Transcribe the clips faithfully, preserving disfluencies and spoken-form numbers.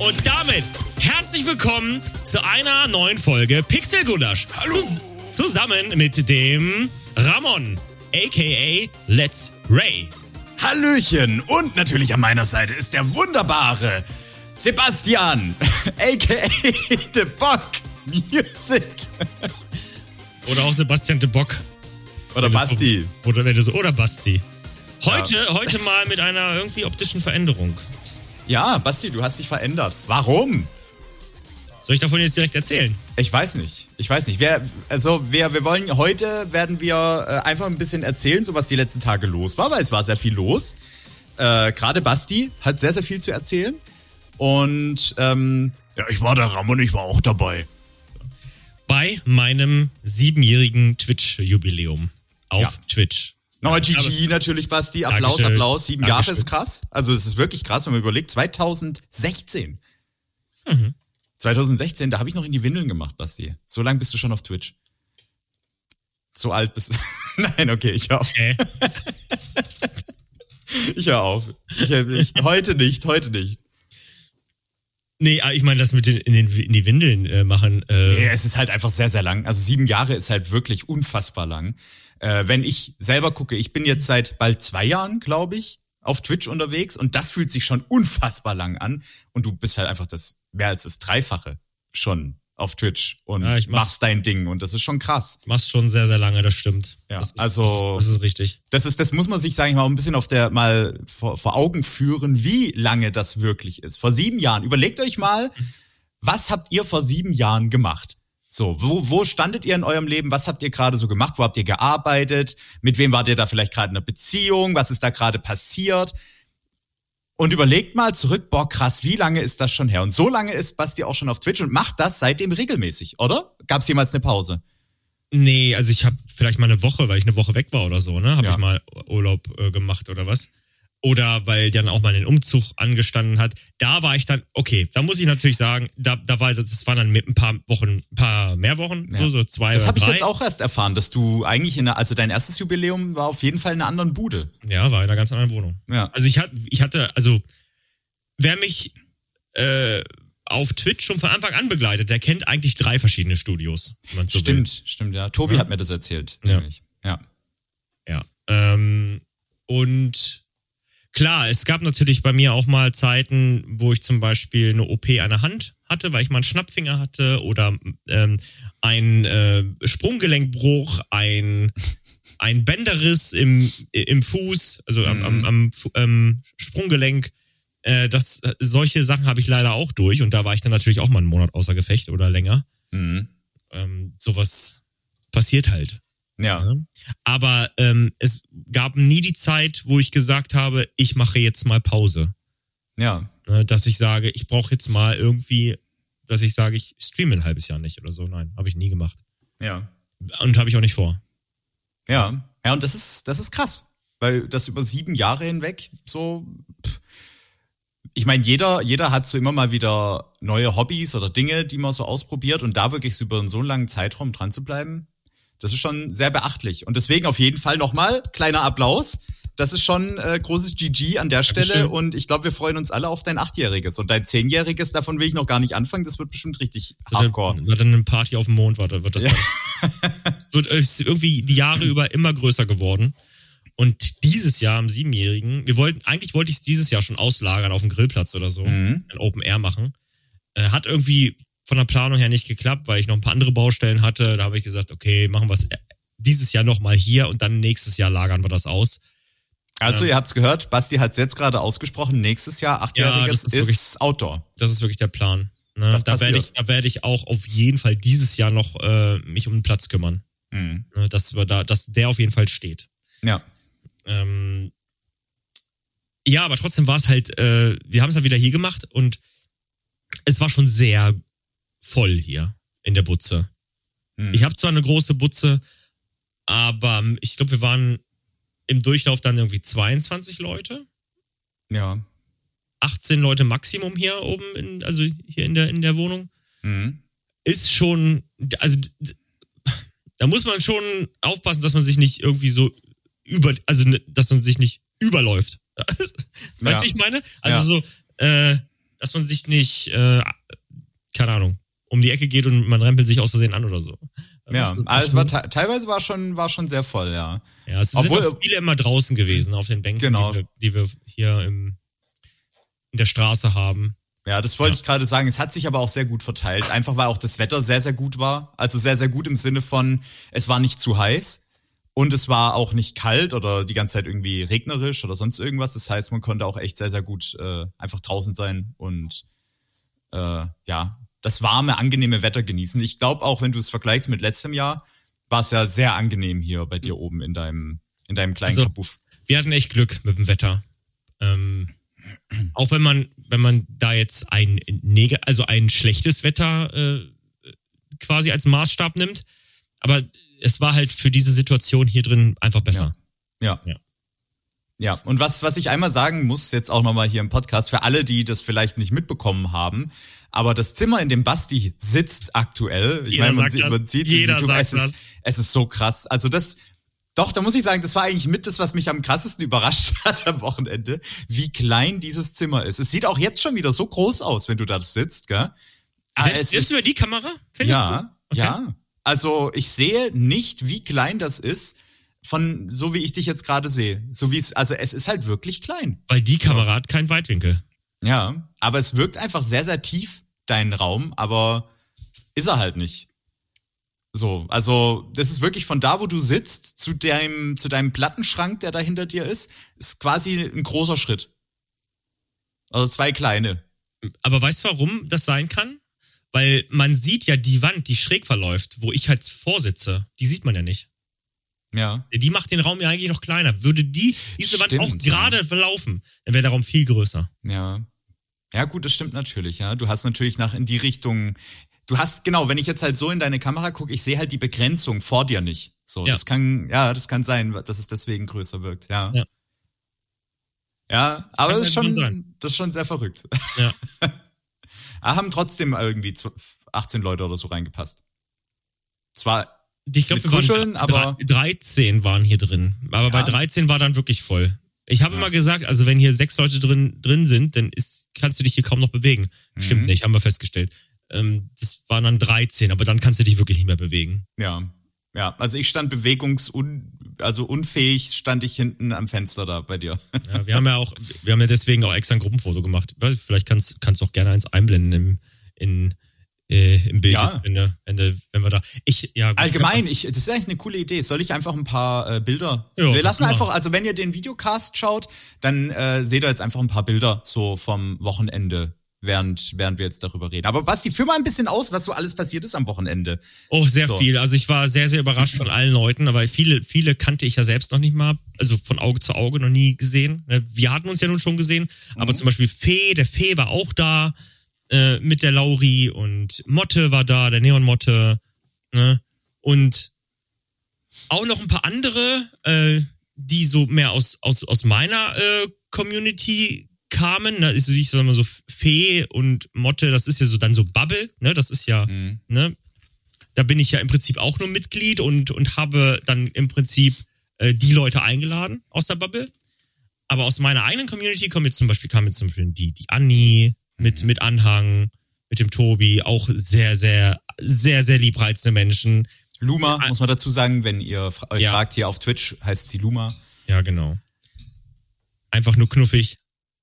Und damit herzlich willkommen zu einer neuen Folge Pixelgulasch. Hallo. Zus- zusammen mit dem Ramon, aka Let's Ray. Hallöchen. Und natürlich an meiner Seite ist der wunderbare Sebastian, aka The Bock Music. Oder auch Sebastian de Bock. Oder Basti. So, oder, wenn du so, oder Basti. Heute, Ja. heute mal mit einer irgendwie optischen Veränderung. Ja, Basti, du hast dich verändert. Warum? Soll ich davon jetzt direkt erzählen? Ich weiß nicht. Ich weiß nicht. Wir, also wir, wir wollen heute werden wir äh, einfach ein bisschen erzählen, so was die letzten Tage los war, weil es war sehr viel los. Äh, Gerade Basti hat sehr, sehr viel zu erzählen. Und ähm, ja, ich war da, Ramon, ich war auch dabei. Bei meinem siebenjährigen Twitch-Jubiläum auf Ja. Twitch. Nochmal G G Aber- natürlich, Basti. Applaus, Dankeschön. Applaus. Sieben Dankeschön. Jahre ist krass. Also es ist wirklich krass, wenn man überlegt. zweitausendsechzehn. Mhm. zweitausendsechzehn, da habe ich noch in die Windeln gemacht, Basti. So lange bist du schon auf Twitch. So alt bist du. Nein, okay, ich hör auf. Hä? Ich hör auf. Ich, ich, heute nicht, heute nicht. Nee, ich meine, das mit den, in, den, in die Windeln äh, machen. Äh, Nee, es ist halt einfach sehr, sehr lang. Also sieben Jahre ist halt wirklich unfassbar lang. Äh, wenn ich selber gucke, ich bin jetzt seit bald zwei Jahren, glaube ich, auf Twitch unterwegs und das fühlt sich schon unfassbar lang an. Und du bist halt einfach das mehr als das Dreifache schon auf Twitch und Ja, ich mach's- machst dein Ding und das ist schon krass. Machst schon sehr, sehr lange, das stimmt. Ja, das ist, also- Das ist, das ist richtig. Das ist, das muss man sich, sage ich mal, ein bisschen auf der mal vor, vor Augen führen, wie lange das wirklich ist. Vor sieben Jahren. Überlegt euch mal, was habt ihr vor sieben Jahren gemacht? So, wo, wo standet ihr in eurem Leben? Was habt ihr gerade so gemacht? Wo habt ihr gearbeitet? Mit wem wart ihr da vielleicht gerade in einer Beziehung? Was ist da gerade passiert? Und überlegt mal zurück, boah, krass, wie lange ist das schon her? Und so lange ist Basti auch schon auf Twitch und macht das seitdem regelmäßig, oder? Gab es jemals eine Pause? Nee, also ich habe vielleicht mal eine Woche, weil ich eine Woche weg war oder so, ne? Habe Ja. ich mal Urlaub äh, gemacht oder was. Oder weil dann auch mal ein Umzug angestanden hat. Da war ich dann, okay, da muss ich natürlich sagen, da, da war, das waren dann mit ein paar Wochen, ein paar mehr Wochen, Ja. so, so zwei Das oder habe ich drei. jetzt auch erst erfahren, dass du eigentlich in einer, also dein erstes Jubiläum war auf jeden Fall in einer anderen Bude. Ja, war in einer ganz anderen Wohnung. Ja. Also ich hatte, ich hatte, also wer mich äh, auf Twitch schon von Anfang an begleitet, der kennt eigentlich drei verschiedene Studios. Wenn man so Stimmt, stimmt, ja. Tobi Ja. hat mir das erzählt. Ja. nämlich. Ja. Will. Ja. Ähm, und klar, es gab natürlich bei mir auch mal Zeiten, wo ich zum Beispiel eine O P an der Hand hatte, weil ich mal einen Schnappfinger hatte oder ähm, ein äh, Sprunggelenkbruch, ein ein Bänderriss im im Fuß, also am, am, am Fu- ähm, Sprunggelenk. Äh, das solche Sachen habe ich leider auch durch und da war ich dann natürlich auch mal einen Monat außer Gefecht oder länger. Mhm. Ähm, sowas passiert halt. Ja. Ja. Aber ähm, es gab nie die Zeit, wo ich gesagt habe, ich mache jetzt mal Pause. Ja. Ne, dass ich sage, ich brauche jetzt mal irgendwie, dass ich sage, ich streame ein halbes Jahr nicht oder so. Nein, habe ich nie gemacht. Ja. Und habe ich auch nicht vor. Ja. Ja, und das ist, das ist krass. Weil das über sieben Jahre hinweg so. Pff. Ich meine, jeder, jeder hat so immer mal wieder neue Hobbys oder Dinge, die man so ausprobiert und da wirklich so über so einen langen Zeitraum dran zu bleiben, das ist schon sehr beachtlich. Und deswegen auf jeden Fall nochmal kleiner Applaus. Das ist schon äh, großes G G an der Stelle Dankeschön. und ich glaube, wir freuen uns alle auf dein Achtjähriges. Und dein Zehnjähriges, davon will ich noch gar nicht anfangen, das wird bestimmt richtig hardcore. War dann eine Party auf dem Mond, warte, wird das Ja. dann. Es wird ist irgendwie die Jahre über immer größer geworden. Und dieses Jahr am Siebenjährigen, wir wollten, eigentlich wollte ich es dieses Jahr schon auslagern auf dem Grillplatz oder so, Mhm. ein Open Air machen. Äh, hat irgendwie von der Planung her nicht geklappt, weil ich noch ein paar andere Baustellen hatte. Da habe ich gesagt, okay, machen wir es dieses Jahr nochmal hier und dann nächstes Jahr lagern wir das aus. Also, Ähm. ihr habt's gehört, Basti hat's jetzt gerade ausgesprochen, nächstes Jahr, Achtjähriges, Ja, das ist ist, wirklich- Outdoor. Das ist wirklich der Plan. Ne? Das Da werde ich, passiert. da werde ich auch auf jeden Fall dieses Jahr noch äh, mich um den Platz kümmern. Mhm. Ne? Dass wir da, dass der auf jeden Fall steht. Ja. Ähm, ja, aber trotzdem war es halt, äh, wir haben es dann wieder hier gemacht und es war schon sehr voll hier in der Butze. Mhm. Ich habe zwar eine große Butze, aber ich glaube, wir waren im Durchlauf dann irgendwie zweiundzwanzig Leute. Ja. achtzehn Leute Maximum hier oben, in, also hier in der, in der Wohnung. Mhm. Ist schon, also d- da muss man schon aufpassen, dass man sich nicht irgendwie so über, also ne, dass man sich nicht überläuft. Weißt du, Ja. wie ich meine? Also Ja. so, äh, dass man sich nicht, äh, keine Ahnung, um die Ecke geht und man rempelt sich aus Versehen an oder so. Ja, also war te- teilweise war schon, war schon sehr voll, ja. Ja, es Obwohl, sind auch viele immer draußen gewesen auf den Bänken, genau. die, wir, die wir hier im, in der Straße haben. Ja, das wollte ja. ich gerade sagen. Es hat sich aber auch sehr gut verteilt. Einfach weil auch das Wetter sehr, sehr gut war. Also sehr, sehr gut im Sinne von, es war nicht zu heiß und es war auch nicht kalt oder die ganze Zeit irgendwie regnerisch oder sonst irgendwas. Das heißt, man konnte auch echt sehr, sehr gut äh, einfach draußen sein und äh, ja, das warme, angenehme Wetter genießen. Ich glaube auch, wenn du es vergleichst mit letztem Jahr, war es ja sehr angenehm hier bei dir oben in deinem, in deinem kleinen also, Kabuff. Wir hatten echt Glück mit dem Wetter. Ähm, auch wenn man, wenn man da jetzt ein neg- also ein schlechtes Wetter äh, quasi als Maßstab nimmt, aber es war halt für diese Situation hier drin einfach besser. Ja. Ja. ja. Ja, und was, was ich einmal sagen muss, jetzt auch nochmal hier im Podcast, für alle, die das vielleicht nicht mitbekommen haben, aber das Zimmer, in dem Basti sitzt aktuell, ich meine, man, man sieht es in YouTube, es ist, es ist so krass. Also das, doch, da muss ich sagen, das war eigentlich mit das, was mich am krassesten überrascht hat am Wochenende, wie klein dieses Zimmer ist. Es sieht auch jetzt schon wieder so groß aus, wenn du da sitzt, gell? Selbst, selbst über die Kamera? Ja, okay. ja. Also ich sehe nicht, wie klein das ist, von so wie ich dich jetzt gerade sehe. So wie es, also es ist halt wirklich klein. Weil die Kamera hat keinen Weitwinkel. Ja, aber es wirkt einfach sehr, sehr tief, dein Raum, aber ist er halt nicht. So, also das ist wirklich von da, wo du sitzt, zu deinem, zu deinem Plattenschrank, der da hinter dir ist, ist quasi ein großer Schritt. Also zwei kleine. Aber weißt du, warum das sein kann? Weil man sieht ja die Wand, die schräg verläuft, wo ich halt vorsitze. Die sieht man ja nicht. Ja. Die macht den Raum ja eigentlich noch kleiner. Würde die diese Stimmt, Wand auch gerade ja. verlaufen, dann wäre der Raum viel größer. Ja. Ja, gut, das stimmt natürlich, ja. Du hast natürlich nach in die Richtung, du hast, genau, wenn ich jetzt halt so in deine Kamera gucke, ich sehe halt die Begrenzung vor dir nicht. So, ja. das kann, ja, das kann sein, dass es deswegen größer wirkt, ja. Ja, ja das aber das ist schon, sein. das ist schon sehr verrückt. Ja. Aber haben trotzdem irgendwie achtzehn Leute oder so reingepasst. Zwar Ich glaube, wir waren aber dreizehn waren hier drin. Aber ja. bei dreizehn war dann wirklich voll. Ich habe ja. immer gesagt, also wenn hier sechs Leute drin drin sind, dann ist, kannst du dich hier kaum noch bewegen. Mhm. Stimmt nicht, haben wir festgestellt. Ähm, das waren dann dreizehn, aber dann kannst du dich wirklich nicht mehr bewegen. Ja, ja. Also ich stand bewegungsun, also unfähig, stand ich hinten am Fenster da bei dir. Ja, wir haben ja auch, wir haben ja deswegen auch extra ein Gruppenfoto gemacht. Vielleicht kannst kannst du auch gerne eins einblenden im in Äh, im Bild, ja. jetzt, wenn, der, wenn, der, wenn wir da. Ich, ja, gut, Allgemein, ich, das ist eigentlich eine coole Idee. Soll ich einfach ein paar äh, Bilder? Ja, wir lassen klar. einfach, also wenn ihr den Videocast schaut, dann äh, seht ihr jetzt einfach ein paar Bilder so vom Wochenende, während, während wir jetzt darüber reden. Aber Basti, führ mal ein bisschen aus, was so alles passiert ist am Wochenende. Oh, sehr so. viel. Also ich war sehr, sehr überrascht von allen Leuten, aber viele, viele kannte ich ja selbst noch nicht mal, also von Auge zu Auge noch nie gesehen. Wir hatten uns ja nun schon gesehen, mhm. aber zum Beispiel Fee, der Fee war auch da. Äh, mit der Lauri und Motte war da, der Neon Motte, ne? Und auch noch ein paar andere, äh, die so mehr aus aus aus meiner äh, Community kamen, ne? Ist, ich sag mal so Fee und Motte, das ist ja so dann so Bubble, ne? Das ist ja, mhm. ne? Da bin ich ja im Prinzip auch nur Mitglied und und habe dann im Prinzip äh, die Leute eingeladen aus der Bubble. Aber aus meiner eigenen Community kommen jetzt zum Beispiel kam jetzt zum Beispiel die die Anni mit mit Anhang, mit dem Tobi, auch sehr, sehr, sehr, sehr liebreizende Menschen. Luma, muss man dazu sagen, wenn ihr euch ja. fragt, hier auf Twitch heißt sie Luma. Ja, genau. Einfach nur knuffig.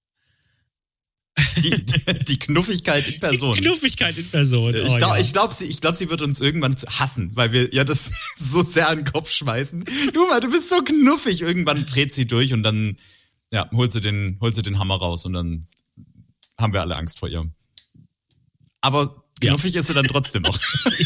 Die, die, die Knuffigkeit in Person. Die Knuffigkeit in Person. Oh, ich glaube, ja. ich glaub, sie, ich glaub, sie wird uns irgendwann hassen, weil wir ja das so sehr an den Kopf schmeißen. Luma, du bist so knuffig. Irgendwann dreht sie durch und dann ja, holt sie den, holt sie den Hammer raus und dann haben wir alle Angst vor ihr. Aber knuffig ja. ist sie dann trotzdem noch.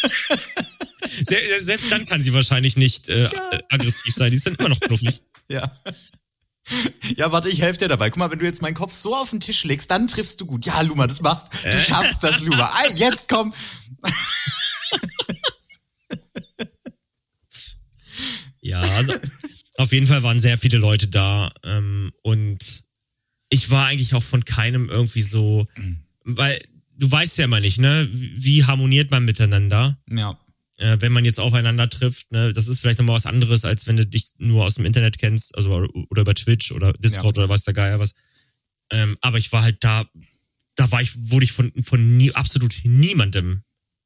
Selbst dann kann sie wahrscheinlich nicht äh, ja. aggressiv sein. Die ist dann immer noch knuffig. Ja. Ja, warte, ich helfe dir dabei. Guck mal, wenn du jetzt meinen Kopf so auf den Tisch legst, dann triffst du gut. Ja, Luma, das machst du. Du schaffst das, Luma. Jetzt komm. Ja, also auf jeden Fall waren sehr viele Leute da ähm, und ich war eigentlich auch von keinem irgendwie so, weil du weißt ja immer nicht, ne, wie harmoniert man miteinander. Ja. Äh, wenn man jetzt aufeinander trifft, ne, das ist vielleicht nochmal was anderes, als wenn du dich nur aus dem Internet kennst, also oder über Twitch oder Discord ja. oder was der Geier was. Ähm, aber ich war halt da, da war ich, wurde ich von, von nie, absolut niemandem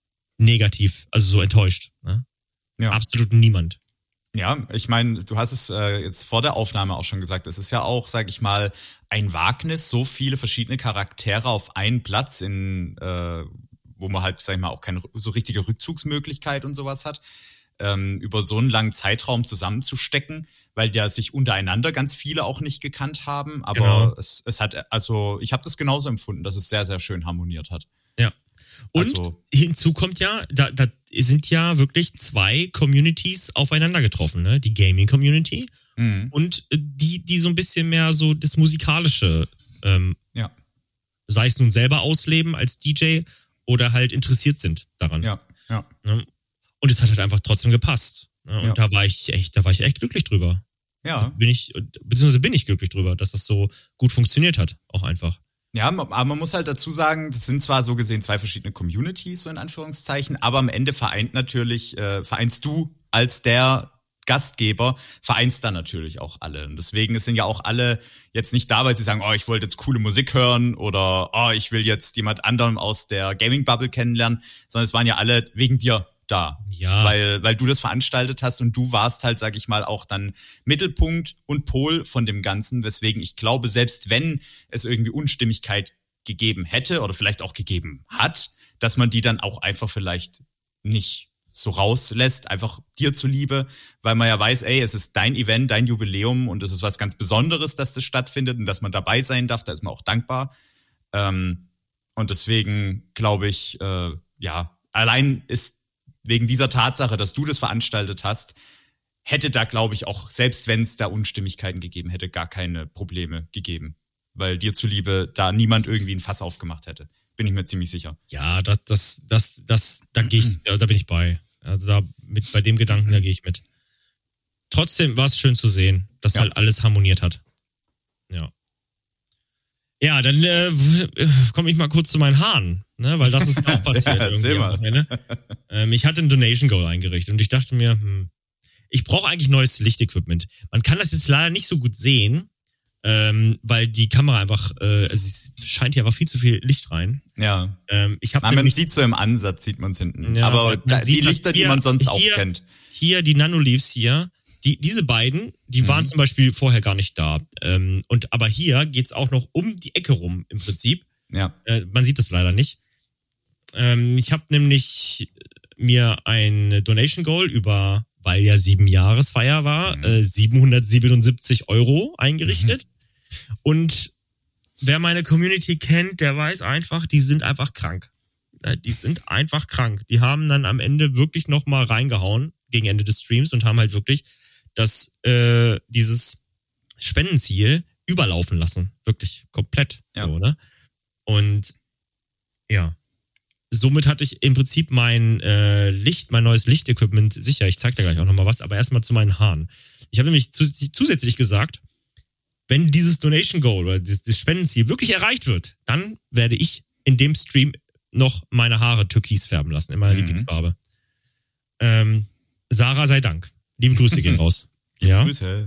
negativ, also so enttäuscht. Ne? Ja. Absolut niemand. Ja, ich meine, du hast es äh, jetzt vor der Aufnahme auch schon gesagt, es ist ja auch, sag ich mal, ein Wagnis, so viele verschiedene Charaktere auf einen Platz, in äh, wo man halt, sag ich mal, auch keine so richtige Rückzugsmöglichkeit und sowas hat, ähm, über so einen langen Zeitraum zusammenzustecken, weil ja sich untereinander ganz viele auch nicht gekannt haben. Aber genau. es, es hat, also ich habe das genauso empfunden, dass es sehr, sehr schön harmoniert hat. Ja. Und also, hinzu kommt ja, da, da sind ja wirklich zwei Communities aufeinander getroffen, ne? Die Gaming-Community mhm. und die, die so ein bisschen mehr so das Musikalische, ähm, ja. sei es nun selber ausleben als D J oder halt interessiert sind daran. Ja, ja. Ne? Und es hat halt einfach trotzdem gepasst. Ne? Und ja. da war ich echt, da war ich echt glücklich drüber. Ja. Bin ich, beziehungsweise bin ich glücklich drüber, dass das so gut funktioniert hat, auch einfach. Ja, aber man muss halt dazu sagen, das sind zwar so gesehen zwei verschiedene Communities, so in Anführungszeichen, aber am Ende vereint natürlich, äh, vereinst du als der Gastgeber, vereinst dann natürlich auch alle. Und deswegen sind ja auch alle jetzt nicht da, weil sie sagen, oh, ich wollte jetzt coole Musik hören oder oh, ich will jetzt jemand anderem aus der Gaming-Bubble kennenlernen, sondern es waren ja alle wegen dir da. Ja. Weil, weil du das veranstaltet hast und du warst halt, sag ich mal, auch dann Mittelpunkt und Pol von dem Ganzen, weswegen ich glaube, selbst wenn es irgendwie Unstimmigkeit gegeben hätte oder vielleicht auch gegeben hat, dass man die dann auch einfach vielleicht nicht so rauslässt, einfach dir zuliebe, weil man ja weiß, ey, es ist dein Event, dein Jubiläum und es ist was ganz Besonderes, dass das stattfindet und dass man dabei sein darf, da ist man auch dankbar. Ähm, und deswegen glaube ich, äh, ja, allein ist wegen dieser Tatsache, dass du das veranstaltet hast, hätte da, glaube ich, auch, selbst wenn es da Unstimmigkeiten gegeben hätte, gar keine Probleme gegeben. Weil dir zuliebe da niemand irgendwie ein Fass aufgemacht hätte. Bin ich mir ziemlich sicher. Ja, das, das, das, das, da gehe ich, da bin ich bei. Also da mit, bei dem Gedanken, da gehe ich mit. Trotzdem war es schön zu sehen, dass ja. halt alles harmoniert hat. Ja. Ja, dann äh, komme ich mal kurz zu meinen Haaren, ne, weil das ist auch passiert. ja, irgendwie am Wochenende. Ähm, ich hatte ein Donation Goal eingerichtet und ich dachte mir, hm, ich brauche eigentlich neues Lichtequipment. Man kann das jetzt leider nicht so gut sehen, ähm, weil die Kamera einfach, äh, also es scheint hier einfach viel zu viel Licht rein. Ja. Ähm, ich hab Na, man sieht so im Ansatz, sieht man es hinten. Ja, aber da, die Lichter, hier, die man sonst hier, auch kennt. Hier, die Nanoleafs hier, die, diese beiden, die mhm. waren zum Beispiel vorher gar nicht da. Ähm, und aber hier geht's auch noch um die Ecke rum im Prinzip. Ja. Äh, man sieht das leider nicht. Ähm, ich habe nämlich mir ein Donation Goal über, weil ja sieben Jahresfeier war, mhm. äh, siebenhundertsiebenundsiebzig Euro eingerichtet. Mhm. Und wer meine Community kennt, der weiß einfach, die sind einfach krank. Die sind einfach krank. Die haben dann am Ende wirklich nochmal reingehauen gegen Ende des Streams und haben halt wirklich das, äh, dieses Spendenziel überlaufen lassen. Wirklich komplett. Ja. So, ne? Und ja, somit hatte ich im Prinzip mein äh, Licht, mein neues Lichtequipment sicher. Ich zeig dir gleich auch nochmal was, aber erstmal zu meinen Haaren. Ich habe nämlich zus- zusätzlich gesagt, wenn dieses Donation Goal oder dieses, dieses Spendenziel wirklich erreicht wird, dann werde ich in dem Stream noch meine Haare türkis färben lassen, in meiner mhm. Lieblingsfarbe. Ähm, Sarah sei Dank. Liebe Grüße gehen raus. Liebe ja. Grüße.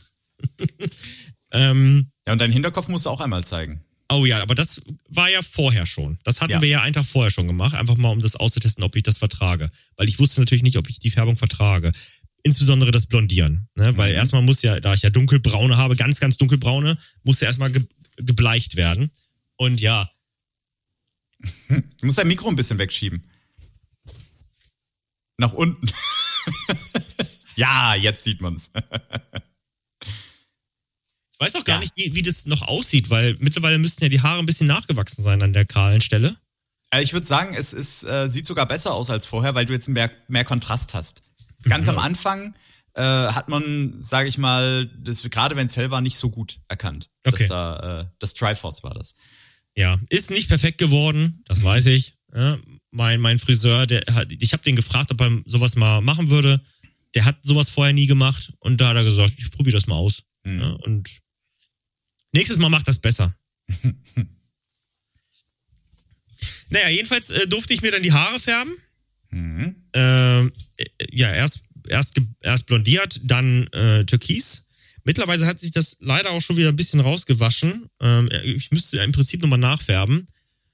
ähm, ja, und deinen Hinterkopf musst du auch einmal zeigen. Oh ja, aber das war ja vorher schon. Das hatten ja. wir ja einen Tag vorher schon gemacht, einfach mal um das auszutesten, ob ich das vertrage. Weil ich wusste natürlich nicht, ob ich die Färbung vertrage. Insbesondere das Blondieren. Ne? Weil mhm. erstmal muss ja, da ich ja dunkelbraune habe, ganz, ganz dunkelbraune, muss ja erstmal ge- gebleicht werden. Und ja. Du musst dein Mikro ein bisschen wegschieben. Nach unten. Ja, jetzt sieht man's. Ich weiß auch gar ja. nicht, wie, wie das noch aussieht, weil mittlerweile müssten ja die Haare ein bisschen nachgewachsen sein an der kahlen Stelle. Ich würde sagen, es ist, äh, sieht sogar besser aus als vorher, weil du jetzt mehr, mehr Kontrast hast. Ganz mhm. am Anfang äh, hat man, sage ich mal, das gerade wenn es hell war, nicht so gut erkannt. Okay. Dass da, äh, das Triforce war das. Ja, ist nicht perfekt geworden, das weiß ich. Ja, mein, mein Friseur, der hat, ich habe den gefragt, ob er sowas mal machen würde. Der hat sowas vorher nie gemacht und da hat er gesagt, ich probiere das mal aus. Mhm. Ja, und nächstes Mal macht das besser. Naja, jedenfalls äh, durfte ich mir dann die Haare färben. Mhm. Äh, ja, erst, erst, erst blondiert, dann äh, türkis. Mittlerweile hat sich das leider auch schon wieder ein bisschen rausgewaschen. Ähm, ich müsste im Prinzip nochmal nachfärben.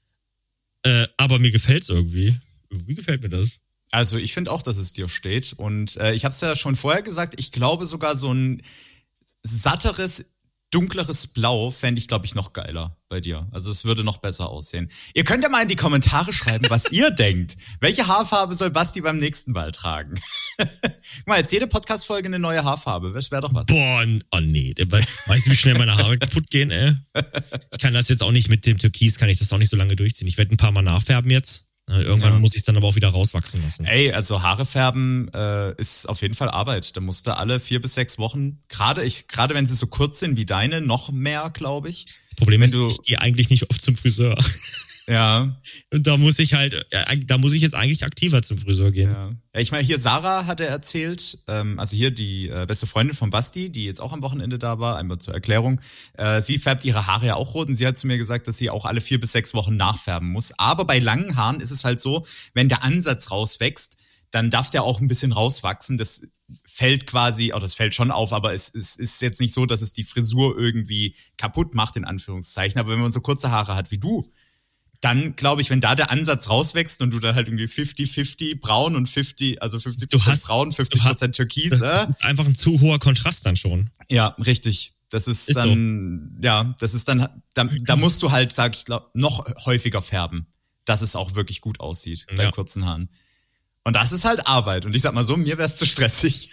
Äh, aber mir gefällt's irgendwie. Wie gefällt mir das? Also ich finde auch, dass es dir steht. Und äh, ich habe es ja schon vorher gesagt, ich glaube sogar so ein satteres, dunkleres Blau fände ich, glaube ich, noch geiler bei dir. Also es würde noch besser aussehen. Ihr könnt ja mal in die Kommentare schreiben, was ihr denkt. Welche Haarfarbe soll Basti beim nächsten Ball tragen? Guck mal, jetzt jede Podcast-Folge eine neue Haarfarbe. Das wäre doch was. Boah, oh nee. Weißt du, wie schnell meine Haare kaputt gehen, ey? Ich kann das jetzt auch nicht mit dem Türkis, kann ich das auch nicht so lange durchziehen. Ich werde ein paar Mal nachfärben jetzt. Irgendwann ja. muss ich es dann aber auch wieder rauswachsen lassen. Ey, also Haare färben äh, ist auf jeden Fall Arbeit. Da musst du alle vier bis sechs Wochen, gerade ich, gerade wenn sie so kurz sind wie deine, noch mehr, glaube ich. Problem wenn ist, du, ich gehe eigentlich nicht oft zum Friseur. Ja. Und da muss ich halt, da muss ich jetzt eigentlich aktiver zum Friseur gehen. Ja, ja ich meine, hier Sarah hatte erzählt, ähm, also hier die äh, beste Freundin von Basti, die jetzt auch am Wochenende da war, einmal zur Erklärung, äh, sie färbt ihre Haare ja auch rot und sie hat zu mir gesagt, dass sie auch alle vier bis sechs Wochen nachfärben muss. Aber bei langen Haaren ist es halt so, wenn der Ansatz rauswächst, dann darf der auch ein bisschen rauswachsen. Das fällt quasi, oh, das fällt schon auf, aber es, es ist jetzt nicht so, dass es die Frisur irgendwie kaputt macht, in Anführungszeichen. Aber wenn man so kurze Haare hat wie du, dann glaube ich, wenn da der Ansatz rauswächst und du dann halt irgendwie fünfzig fünfzig braun und fünfzig, also fünfzig Prozent braun, fünfzig Prozent türkis. Das, das ist einfach ein zu hoher Kontrast dann schon. Ja, richtig. Das ist, ist dann, so. ja, das ist dann, da, da musst du halt, sag ich, glaub, noch häufiger färben, dass es auch wirklich gut aussieht bei ja. kurzen Haaren. Und das ist halt Arbeit. Und ich sag mal so, mir wär's zu stressig.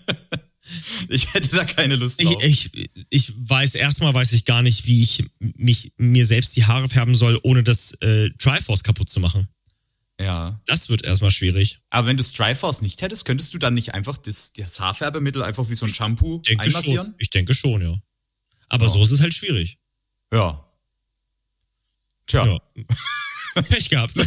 Ich hätte da keine Lust drauf. Ich, ich, ich weiß, erstmal weiß ich gar nicht, wie ich mich mir selbst die Haare färben soll, ohne das äh, Triforce kaputt zu machen. Ja. Das wird erstmal schwierig. Aber wenn du Triforce nicht hättest, könntest du dann nicht einfach das, das Haarfärbemittel einfach wie so ein Shampoo denke einmassieren? Schon. Ich denke schon, ja. Aber ja. so ist es halt schwierig. Ja. Tja. Ja. Pech gehabt.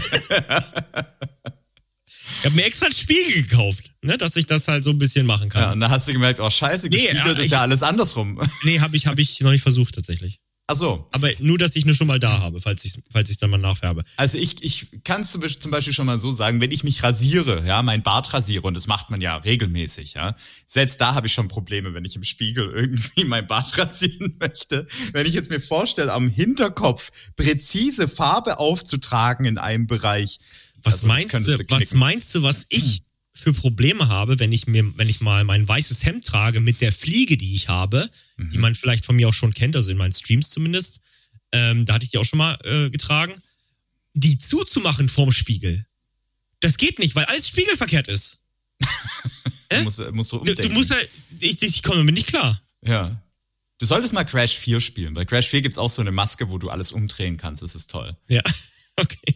Ich habe mir extra einen Spiegel gekauft, ne, dass ich das halt so ein bisschen machen kann. Ja, und dann hast du gemerkt, oh scheiße, gespiegelt nee, ist ja alles andersrum. Nee, habe ich, hab ich noch nicht versucht tatsächlich. Ach so. Aber nur, dass ich nur schon mal da habe, falls ich, falls ich dann mal nachfärbe. Also ich, ich kann es zum Beispiel schon mal so sagen, wenn ich mich rasiere, ja, mein Bart rasiere, und das macht man ja regelmäßig, ja, selbst da habe ich schon Probleme, wenn ich im Spiegel irgendwie mein Bart rasieren möchte. Wenn ich jetzt mir vorstelle, am Hinterkopf präzise Farbe aufzutragen in einem Bereich. Was also, meinst du, was meinst du, was ich für Probleme habe, wenn ich mir, wenn ich mal mein weißes Hemd trage mit der Fliege, die ich habe, mhm. die man vielleicht von mir auch schon kennt, also in meinen Streams zumindest, ähm, da hatte ich die auch schon mal äh, getragen, die zuzumachen vorm Spiegel. Das geht nicht, weil alles spiegelverkehrt ist. du musst, musst du umdenken. Du musst halt, ich, ich komme damit nicht klar. Ja. Du solltest mal Crash vier spielen. Bei Crash vier gibt's auch so eine Maske, wo du alles umdrehen kannst. Das ist toll. Ja, okay.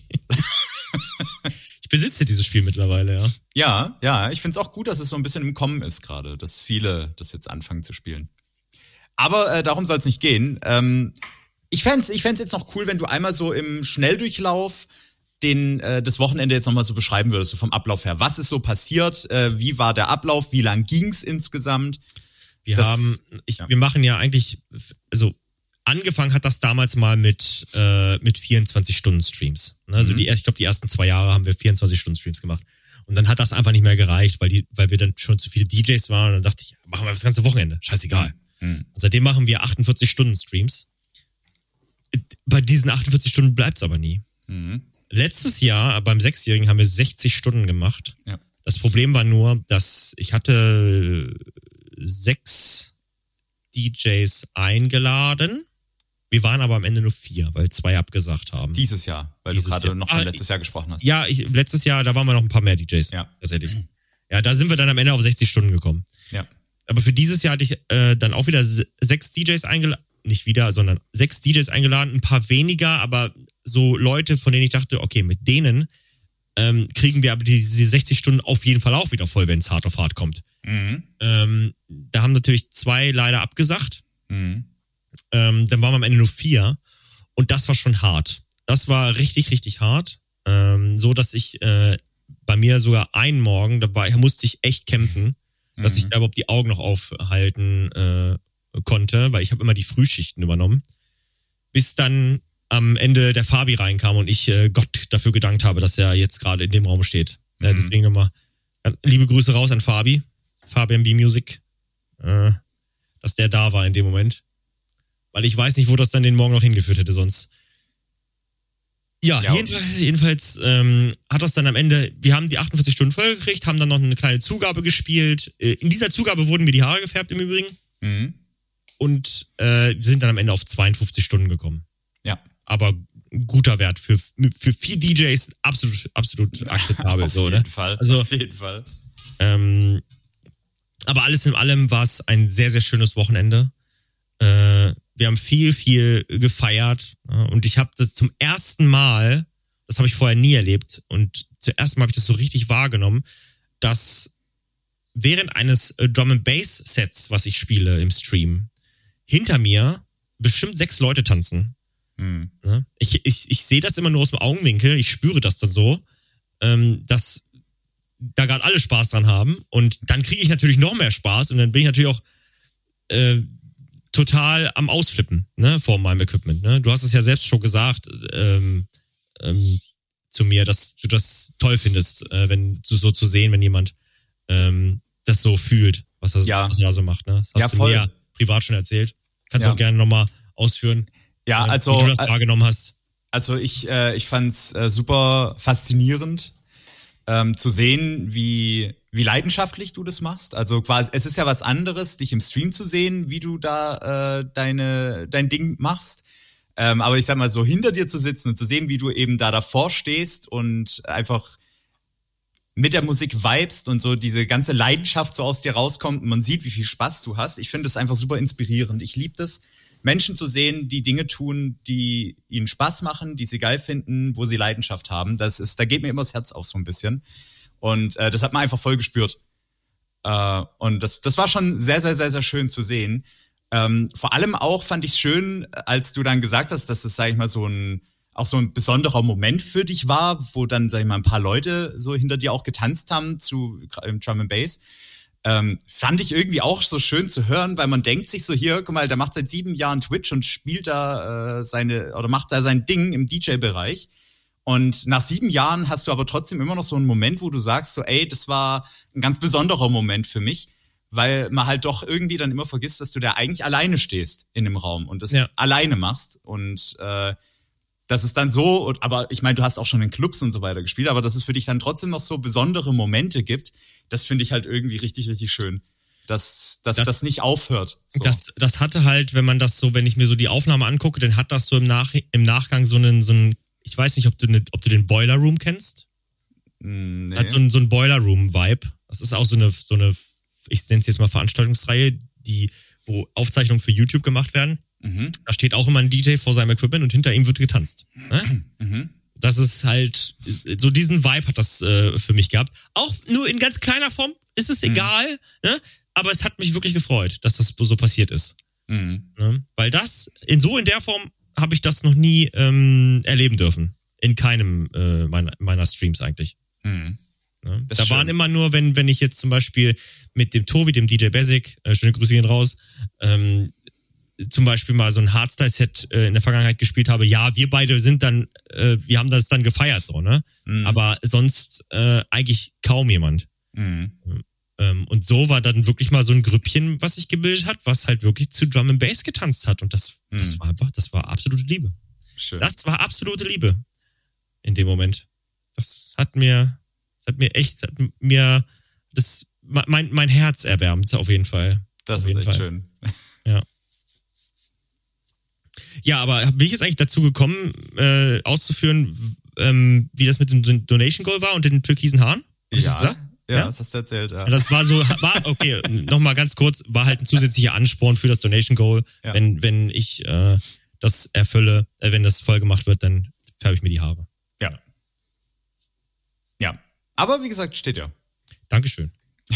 Ich besitze dieses Spiel mittlerweile, ja. Ja, ja, ich find's auch gut, dass es so ein bisschen im Kommen ist gerade, dass viele das jetzt anfangen zu spielen. Aber äh, darum soll's nicht gehen. Ähm, ich fänd's, ich fänd's jetzt noch cool, wenn du einmal so im Schnelldurchlauf den äh, das Wochenende jetzt nochmal so beschreiben würdest, so vom Ablauf her. Was ist so passiert? Äh, wie war der Ablauf? Wie lang ging's insgesamt? Wir das, haben, ich, ja. wir machen ja eigentlich, also angefangen hat das damals mal mit äh, mit vierundzwanzig-Stunden-Streams. Also mhm. die, ich glaube, die ersten zwei Jahre haben wir vierundzwanzig-Stunden-Streams gemacht. Und dann hat das einfach nicht mehr gereicht, weil die, weil wir dann schon zu viele D Js waren. Und dann dachte ich, machen wir das ganze Wochenende. Scheißegal. Mhm. Und seitdem machen wir achtundvierzig-Stunden-Streams. Bei diesen achtundvierzig Stunden bleibt's aber nie. Mhm. Letztes Jahr, beim Sechsjährigen, haben wir sechzig Stunden gemacht. Ja. Das Problem war nur, dass ich hatte sechs D Js eingeladen. Wir waren aber am Ende nur vier, weil zwei abgesagt haben. Dieses Jahr, weil Dieses du gerade noch von ah, letztes Jahr gesprochen hast. Ja, ich, letztes Jahr, da waren wir noch ein paar mehr D Js. Ja. Tatsächlich. Ja, da sind wir dann am Ende auf sechzig Stunden gekommen. Ja. Aber für dieses Jahr hatte ich äh, dann auch wieder sechs D Js eingeladen. Nicht wieder, sondern sechs D Js eingeladen. Ein paar weniger, aber so Leute, von denen ich dachte, okay, mit denen ähm, kriegen wir aber diese sechzig Stunden auf jeden Fall auch wieder voll, wenn es hart auf hart kommt. Mhm. Ähm, da haben natürlich zwei leider abgesagt. Mhm. Ähm, dann waren wir am Ende nur vier. Und das war schon hart. Das war richtig, richtig hart. Ähm, so, dass ich äh, bei mir sogar einen Morgen, da war, musste ich echt kämpfen, mhm. dass ich da überhaupt die Augen noch aufhalten äh, konnte, weil ich habe immer die Frühschichten übernommen. Bis dann am Ende der Fabi reinkam und ich äh, Gott dafür gedankt habe, dass er jetzt gerade in dem Raum steht. Mhm. Ja, deswegen nochmal liebe Grüße raus an Fabi. Fabian B Music. Äh, dass der da war in dem Moment. Weil ich weiß nicht, wo das dann den Morgen noch hingeführt hätte sonst. Ja, Ja, jedenfalls, jedenfalls ähm, hat das dann am Ende, wir haben die achtundvierzig Stunden voll gekriegt, haben dann noch eine kleine Zugabe gespielt. Äh, In dieser Zugabe wurden mir die Haare gefärbt im Übrigen. Mhm. Und äh, wir sind dann am Ende auf zweiundfünfzig Stunden gekommen. Ja. Aber ein guter Wert für, für vier D Js, absolut, absolut akzeptabel. Auf so, jeden ne? Fall. Also, Auf jeden Fall. Ähm, aber alles in allem war es ein sehr, sehr schönes Wochenende. Äh, wir haben viel, viel gefeiert. Ja, und ich habe das zum ersten Mal, das habe ich vorher nie erlebt, und zum ersten Mal habe ich das so richtig wahrgenommen, dass während eines äh, Drum-and-Bass-Sets, was ich spiele im Stream, hinter mir bestimmt sechs Leute tanzen. Mhm. Ja, ich ich, ich sehe das immer nur aus dem Augenwinkel, ich spüre das dann so, ähm, dass da gerade alle Spaß dran haben, und dann kriege ich natürlich noch mehr Spaß, und dann bin ich natürlich auch äh, total am Ausflippen, ne, vor meinem Equipment. Ne? Du hast es ja selbst schon gesagt ähm, ähm, zu mir, dass du das toll findest, äh, wenn du so zu sehen, wenn jemand ähm, das so fühlt, was er, Ja. was er da so macht. Ne? Das hast Ja, du voll. mir ja privat schon erzählt. Kannst Ja. du auch gerne nochmal ausführen, Ja, äh, also, wie du das äh, wahrgenommen hast. also ich, äh, ich fand's äh, super faszinierend, ähm, zu sehen, wie, wie leidenschaftlich du das machst. Also quasi, es ist ja was anderes, dich im Stream zu sehen, wie du da äh, deine, dein Ding machst. Ähm, aber ich sag mal, so hinter dir zu sitzen und zu sehen, wie du eben da davor stehst und einfach mit der Musik vibest und so diese ganze Leidenschaft so aus dir rauskommt und man sieht, wie viel Spaß du hast. Ich finde das einfach super inspirierend. Ich liebe das, Menschen zu sehen, die Dinge tun, die ihnen Spaß machen, die sie geil finden, wo sie Leidenschaft haben. Das ist, da geht mir immer das Herz auf so ein bisschen. Und äh, das hat man einfach voll gespürt. Äh, und das, das war schon sehr, sehr, sehr, sehr schön zu sehen. Ähm, vor allem auch fand ich es schön, als du dann gesagt hast, dass es, sag ich mal, so ein auch so ein besonderer Moment für dich war, wo dann, sag ich mal, ein paar Leute so hinter dir auch getanzt haben zu im Drum and Bass. Ähm, fand ich irgendwie auch so schön zu hören, weil man denkt sich so, hier, guck mal, der macht seit sieben Jahren Twitch und spielt da äh, seine, oder macht da sein Ding im D J-Bereich. Und nach sieben Jahren hast du aber trotzdem immer noch so einen Moment, wo du sagst so, ey, das war ein ganz besonderer Moment für mich, weil man halt doch irgendwie dann immer vergisst, dass du da eigentlich alleine stehst in dem Raum und das Ja. alleine machst. Und äh, das ist dann so, und- aber ich meine, du hast auch schon in Clubs und so weiter gespielt, aber dass es für dich dann trotzdem noch so besondere Momente gibt, das finde ich halt irgendwie richtig, richtig schön. Dass, dass das, Das- nicht aufhört. So. Das, das hatte halt, wenn man das so, wenn ich mir so die Aufnahme angucke, dann hat das so im, Nach, im Nachgang so einen, so einen, ich weiß nicht, ob du, ne, ob du den Boiler Room kennst. Mm, nee. Hat so einen, so einen Boiler Room Vibe. Das ist auch so eine, so eine, ich nenne es jetzt mal Veranstaltungsreihe, die, wo Aufzeichnungen für YouTube gemacht werden. Mhm. Da steht auch immer ein D J vor seinem Equipment und hinter ihm wird getanzt. Ne? Mhm. Das ist halt, so diesen Vibe hat das äh, für mich gehabt. Auch nur in ganz kleiner Form, ist es egal, ne? Aber es hat mich wirklich gefreut, dass das so passiert ist. Mhm. Ne? Weil das, in so in der Form habe ich das noch nie ähm, erleben dürfen. In keinem äh, meiner, meiner Streams eigentlich. Mhm. Ne? Das Da ist waren schön. immer nur, wenn wenn ich jetzt zum Beispiel mit dem Tobi, dem D J Basic, äh, schöne Grüße gehen raus, ähm, zum Beispiel mal so ein Hardstyle-Set äh, in der Vergangenheit gespielt habe, ja, wir beide sind dann, äh, wir haben das dann gefeiert, so, ne? Mhm. Aber sonst äh, eigentlich kaum jemand. Mhm. Ähm, und so war dann wirklich mal so ein Grüppchen, was sich gebildet hat, was halt wirklich zu Drum and Bass getanzt hat. Und das, das Mhm. war einfach, das war absolute Liebe. Schön. Das war absolute Liebe in dem Moment. Das hat mir, das hat mir echt, hat mir das mein, mein Herz erwärmt, auf jeden Fall. das auf ist jeden echt Fall. schön. Ja, aber bin ich jetzt eigentlich dazu gekommen, äh, auszuführen, w- ähm, wie das mit dem Don- Donation Goal war und den türkisen Haaren? Hab ich das gesagt? ja, Ja? das hast du erzählt. Ja. Ja, das war so, war, okay, nochmal ganz kurz, war halt ein zusätzlicher Ansporn für das Donation Goal. Ja. Wenn, wenn ich äh, das erfülle, äh, wenn das voll gemacht wird, dann färbe ich mir die Haare. ja. Ja. Aber wie gesagt, steht ja. Dankeschön.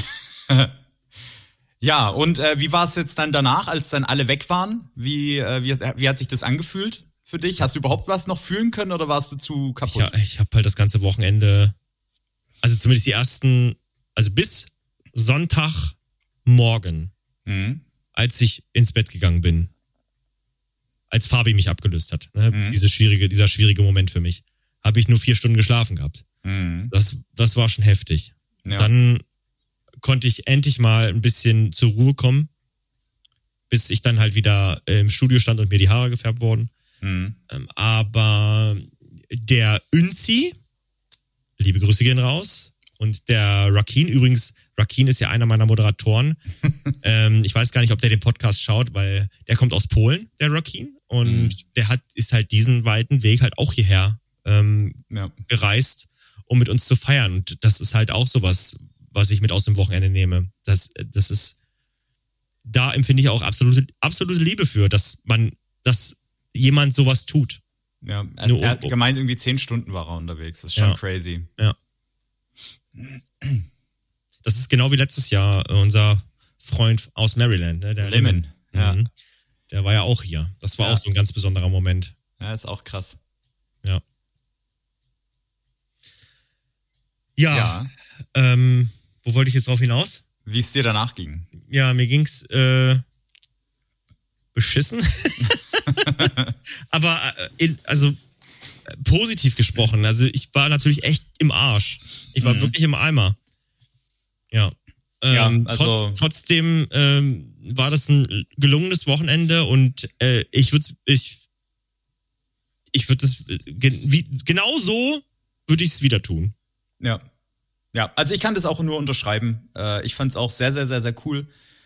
Ja, und äh, wie war es jetzt dann danach, als dann alle weg waren? Wie, äh, wie, wie hat sich das angefühlt für dich? Hast du überhaupt was noch fühlen können oder warst du zu Ich, kaputt? ja, ich habe halt das ganze Wochenende, also zumindest die ersten, also bis Sonntagmorgen, Mhm. als ich ins Bett gegangen bin, als Fabi mich abgelöst hat, ne? Mhm. Diese schwierige, dieser schwierige Moment für mich, habe ich nur vier Stunden geschlafen gehabt. Mhm. Das, das war schon heftig. Ja. Dann konnte ich endlich mal ein bisschen zur Ruhe kommen, bis ich dann halt wieder im Studio stand und mir die Haare gefärbt wurden. Mhm. Ähm, aber der Ünzi, liebe Grüße gehen raus. Und der Rakin, übrigens, Rakin ist ja einer meiner Moderatoren. ähm, ich weiß gar nicht, ob der den Podcast schaut, weil der kommt aus Polen, der Rakin. Und mhm. der hat ist halt diesen weiten Weg halt auch hierher ähm, ja. gereist, um mit uns zu feiern. Und das ist halt auch sowas, was ich mit aus dem Wochenende nehme. Das, das ist, da empfinde ich auch absolute, absolute Liebe für, dass man, dass jemand sowas tut. Ja, er, er hat gemeint, irgendwie zehn Stunden war er unterwegs. Das ist schon ja. crazy. Ja. Das ist genau wie letztes Jahr unser Freund aus Maryland, ne? Der Lemon. Lemon. Ja. Mhm. Der war ja auch hier. Das war ja. auch so ein ganz besonderer Moment. Ja, ist auch krass. Ja. Ja. ja. Ähm, wo wollte ich jetzt drauf hinaus? Wie es dir danach ging. Ja, mir ging's äh, beschissen. Aber äh, in, also positiv gesprochen. Also ich war natürlich echt im Arsch. Ich war mhm. wirklich im Eimer. Ja. Ähm, ja also trotz, trotzdem ähm, war das ein gelungenes Wochenende und äh, ich würde ich ich würde es ge- wie, genau so würde ich es wieder tun. Ja. Ja, also ich kann das auch nur unterschreiben. Äh, ich fand es auch sehr, sehr, sehr, sehr cool.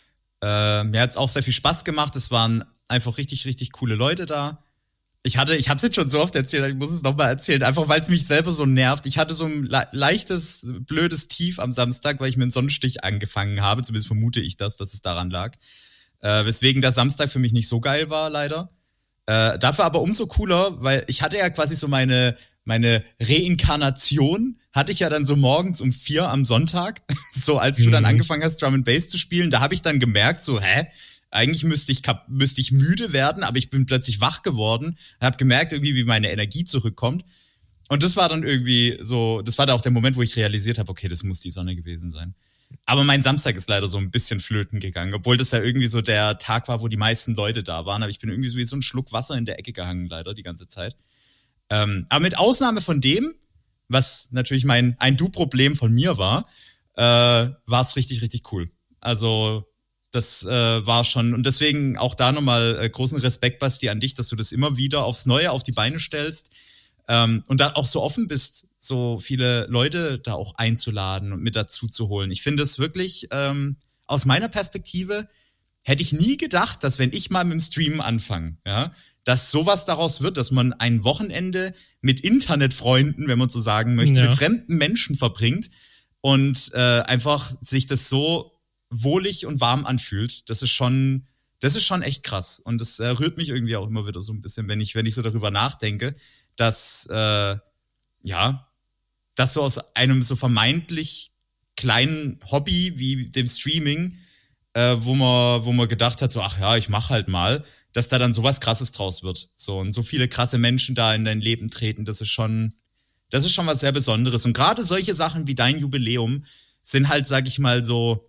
Äh, mir hat es auch sehr viel Spaß gemacht. Es waren einfach richtig, richtig coole Leute da. Ich hatte, ich hab's jetzt schon so oft erzählt, ich muss es nochmal erzählen, einfach weil es mich selber so nervt. Ich hatte so ein le- leichtes, blödes Tief am Samstag, weil ich mir einen Sonnenstich angefangen habe. Zumindest vermute ich das, dass es daran lag. Äh, weswegen der Samstag für mich nicht so geil war, leider. Äh, dafür aber umso cooler, weil ich hatte ja quasi so meine, meine Reinkarnation, hatte ich ja dann so morgens um vier am Sonntag, so als du mhm. dann angefangen hast, Drum and Bass zu spielen. Da habe ich dann gemerkt, so, hä? Eigentlich müsste ich kap- müsste ich müde werden, aber ich bin plötzlich wach geworden, habe gemerkt irgendwie, wie meine Energie zurückkommt. Und das war dann irgendwie so, das war da auch der Moment, wo ich realisiert habe, okay, das muss die Sonne gewesen sein. Aber mein Samstag ist leider so ein bisschen flöten gegangen, obwohl das ja irgendwie so der Tag war, wo die meisten Leute da waren. Aber ich bin irgendwie so wie so ein Schluck Wasser in der Ecke gehangen, leider, die ganze Zeit. Ähm, aber mit Ausnahme von dem, was natürlich mein ein Du-Problem von mir war, äh, war es richtig, richtig cool. Also das äh, war schon, und deswegen auch da nochmal äh, großen Respekt, Basti, an dich, dass du das immer wieder aufs Neue auf die Beine stellst ähm, und da auch so offen bist, so viele Leute da auch einzuladen und mit dazu zu holen. Ich finde es wirklich, ähm, aus meiner Perspektive, hätte ich nie gedacht, dass wenn ich mal mit dem Stream anfange, ja, dass sowas daraus wird, dass man ein Wochenende mit Internetfreunden, wenn man so sagen möchte, ja. mit fremden Menschen verbringt und äh, einfach sich das so wohlig und warm anfühlt. Das ist schon, das ist schon echt krass. Und das äh, rührt mich irgendwie auch immer wieder so ein bisschen, wenn ich, wenn ich so darüber nachdenke, dass, äh, ja, dass so aus einem so vermeintlich kleinen Hobby wie dem Streaming, äh, wo man, wo man gedacht hat, so, ach ja, ich mach halt mal, dass da dann sowas Krasses draus wird. So, und so viele krasse Menschen da in dein Leben treten, das ist schon, das ist schon was sehr Besonderes. Und gerade solche Sachen wie dein Jubiläum sind halt, sag ich mal, so,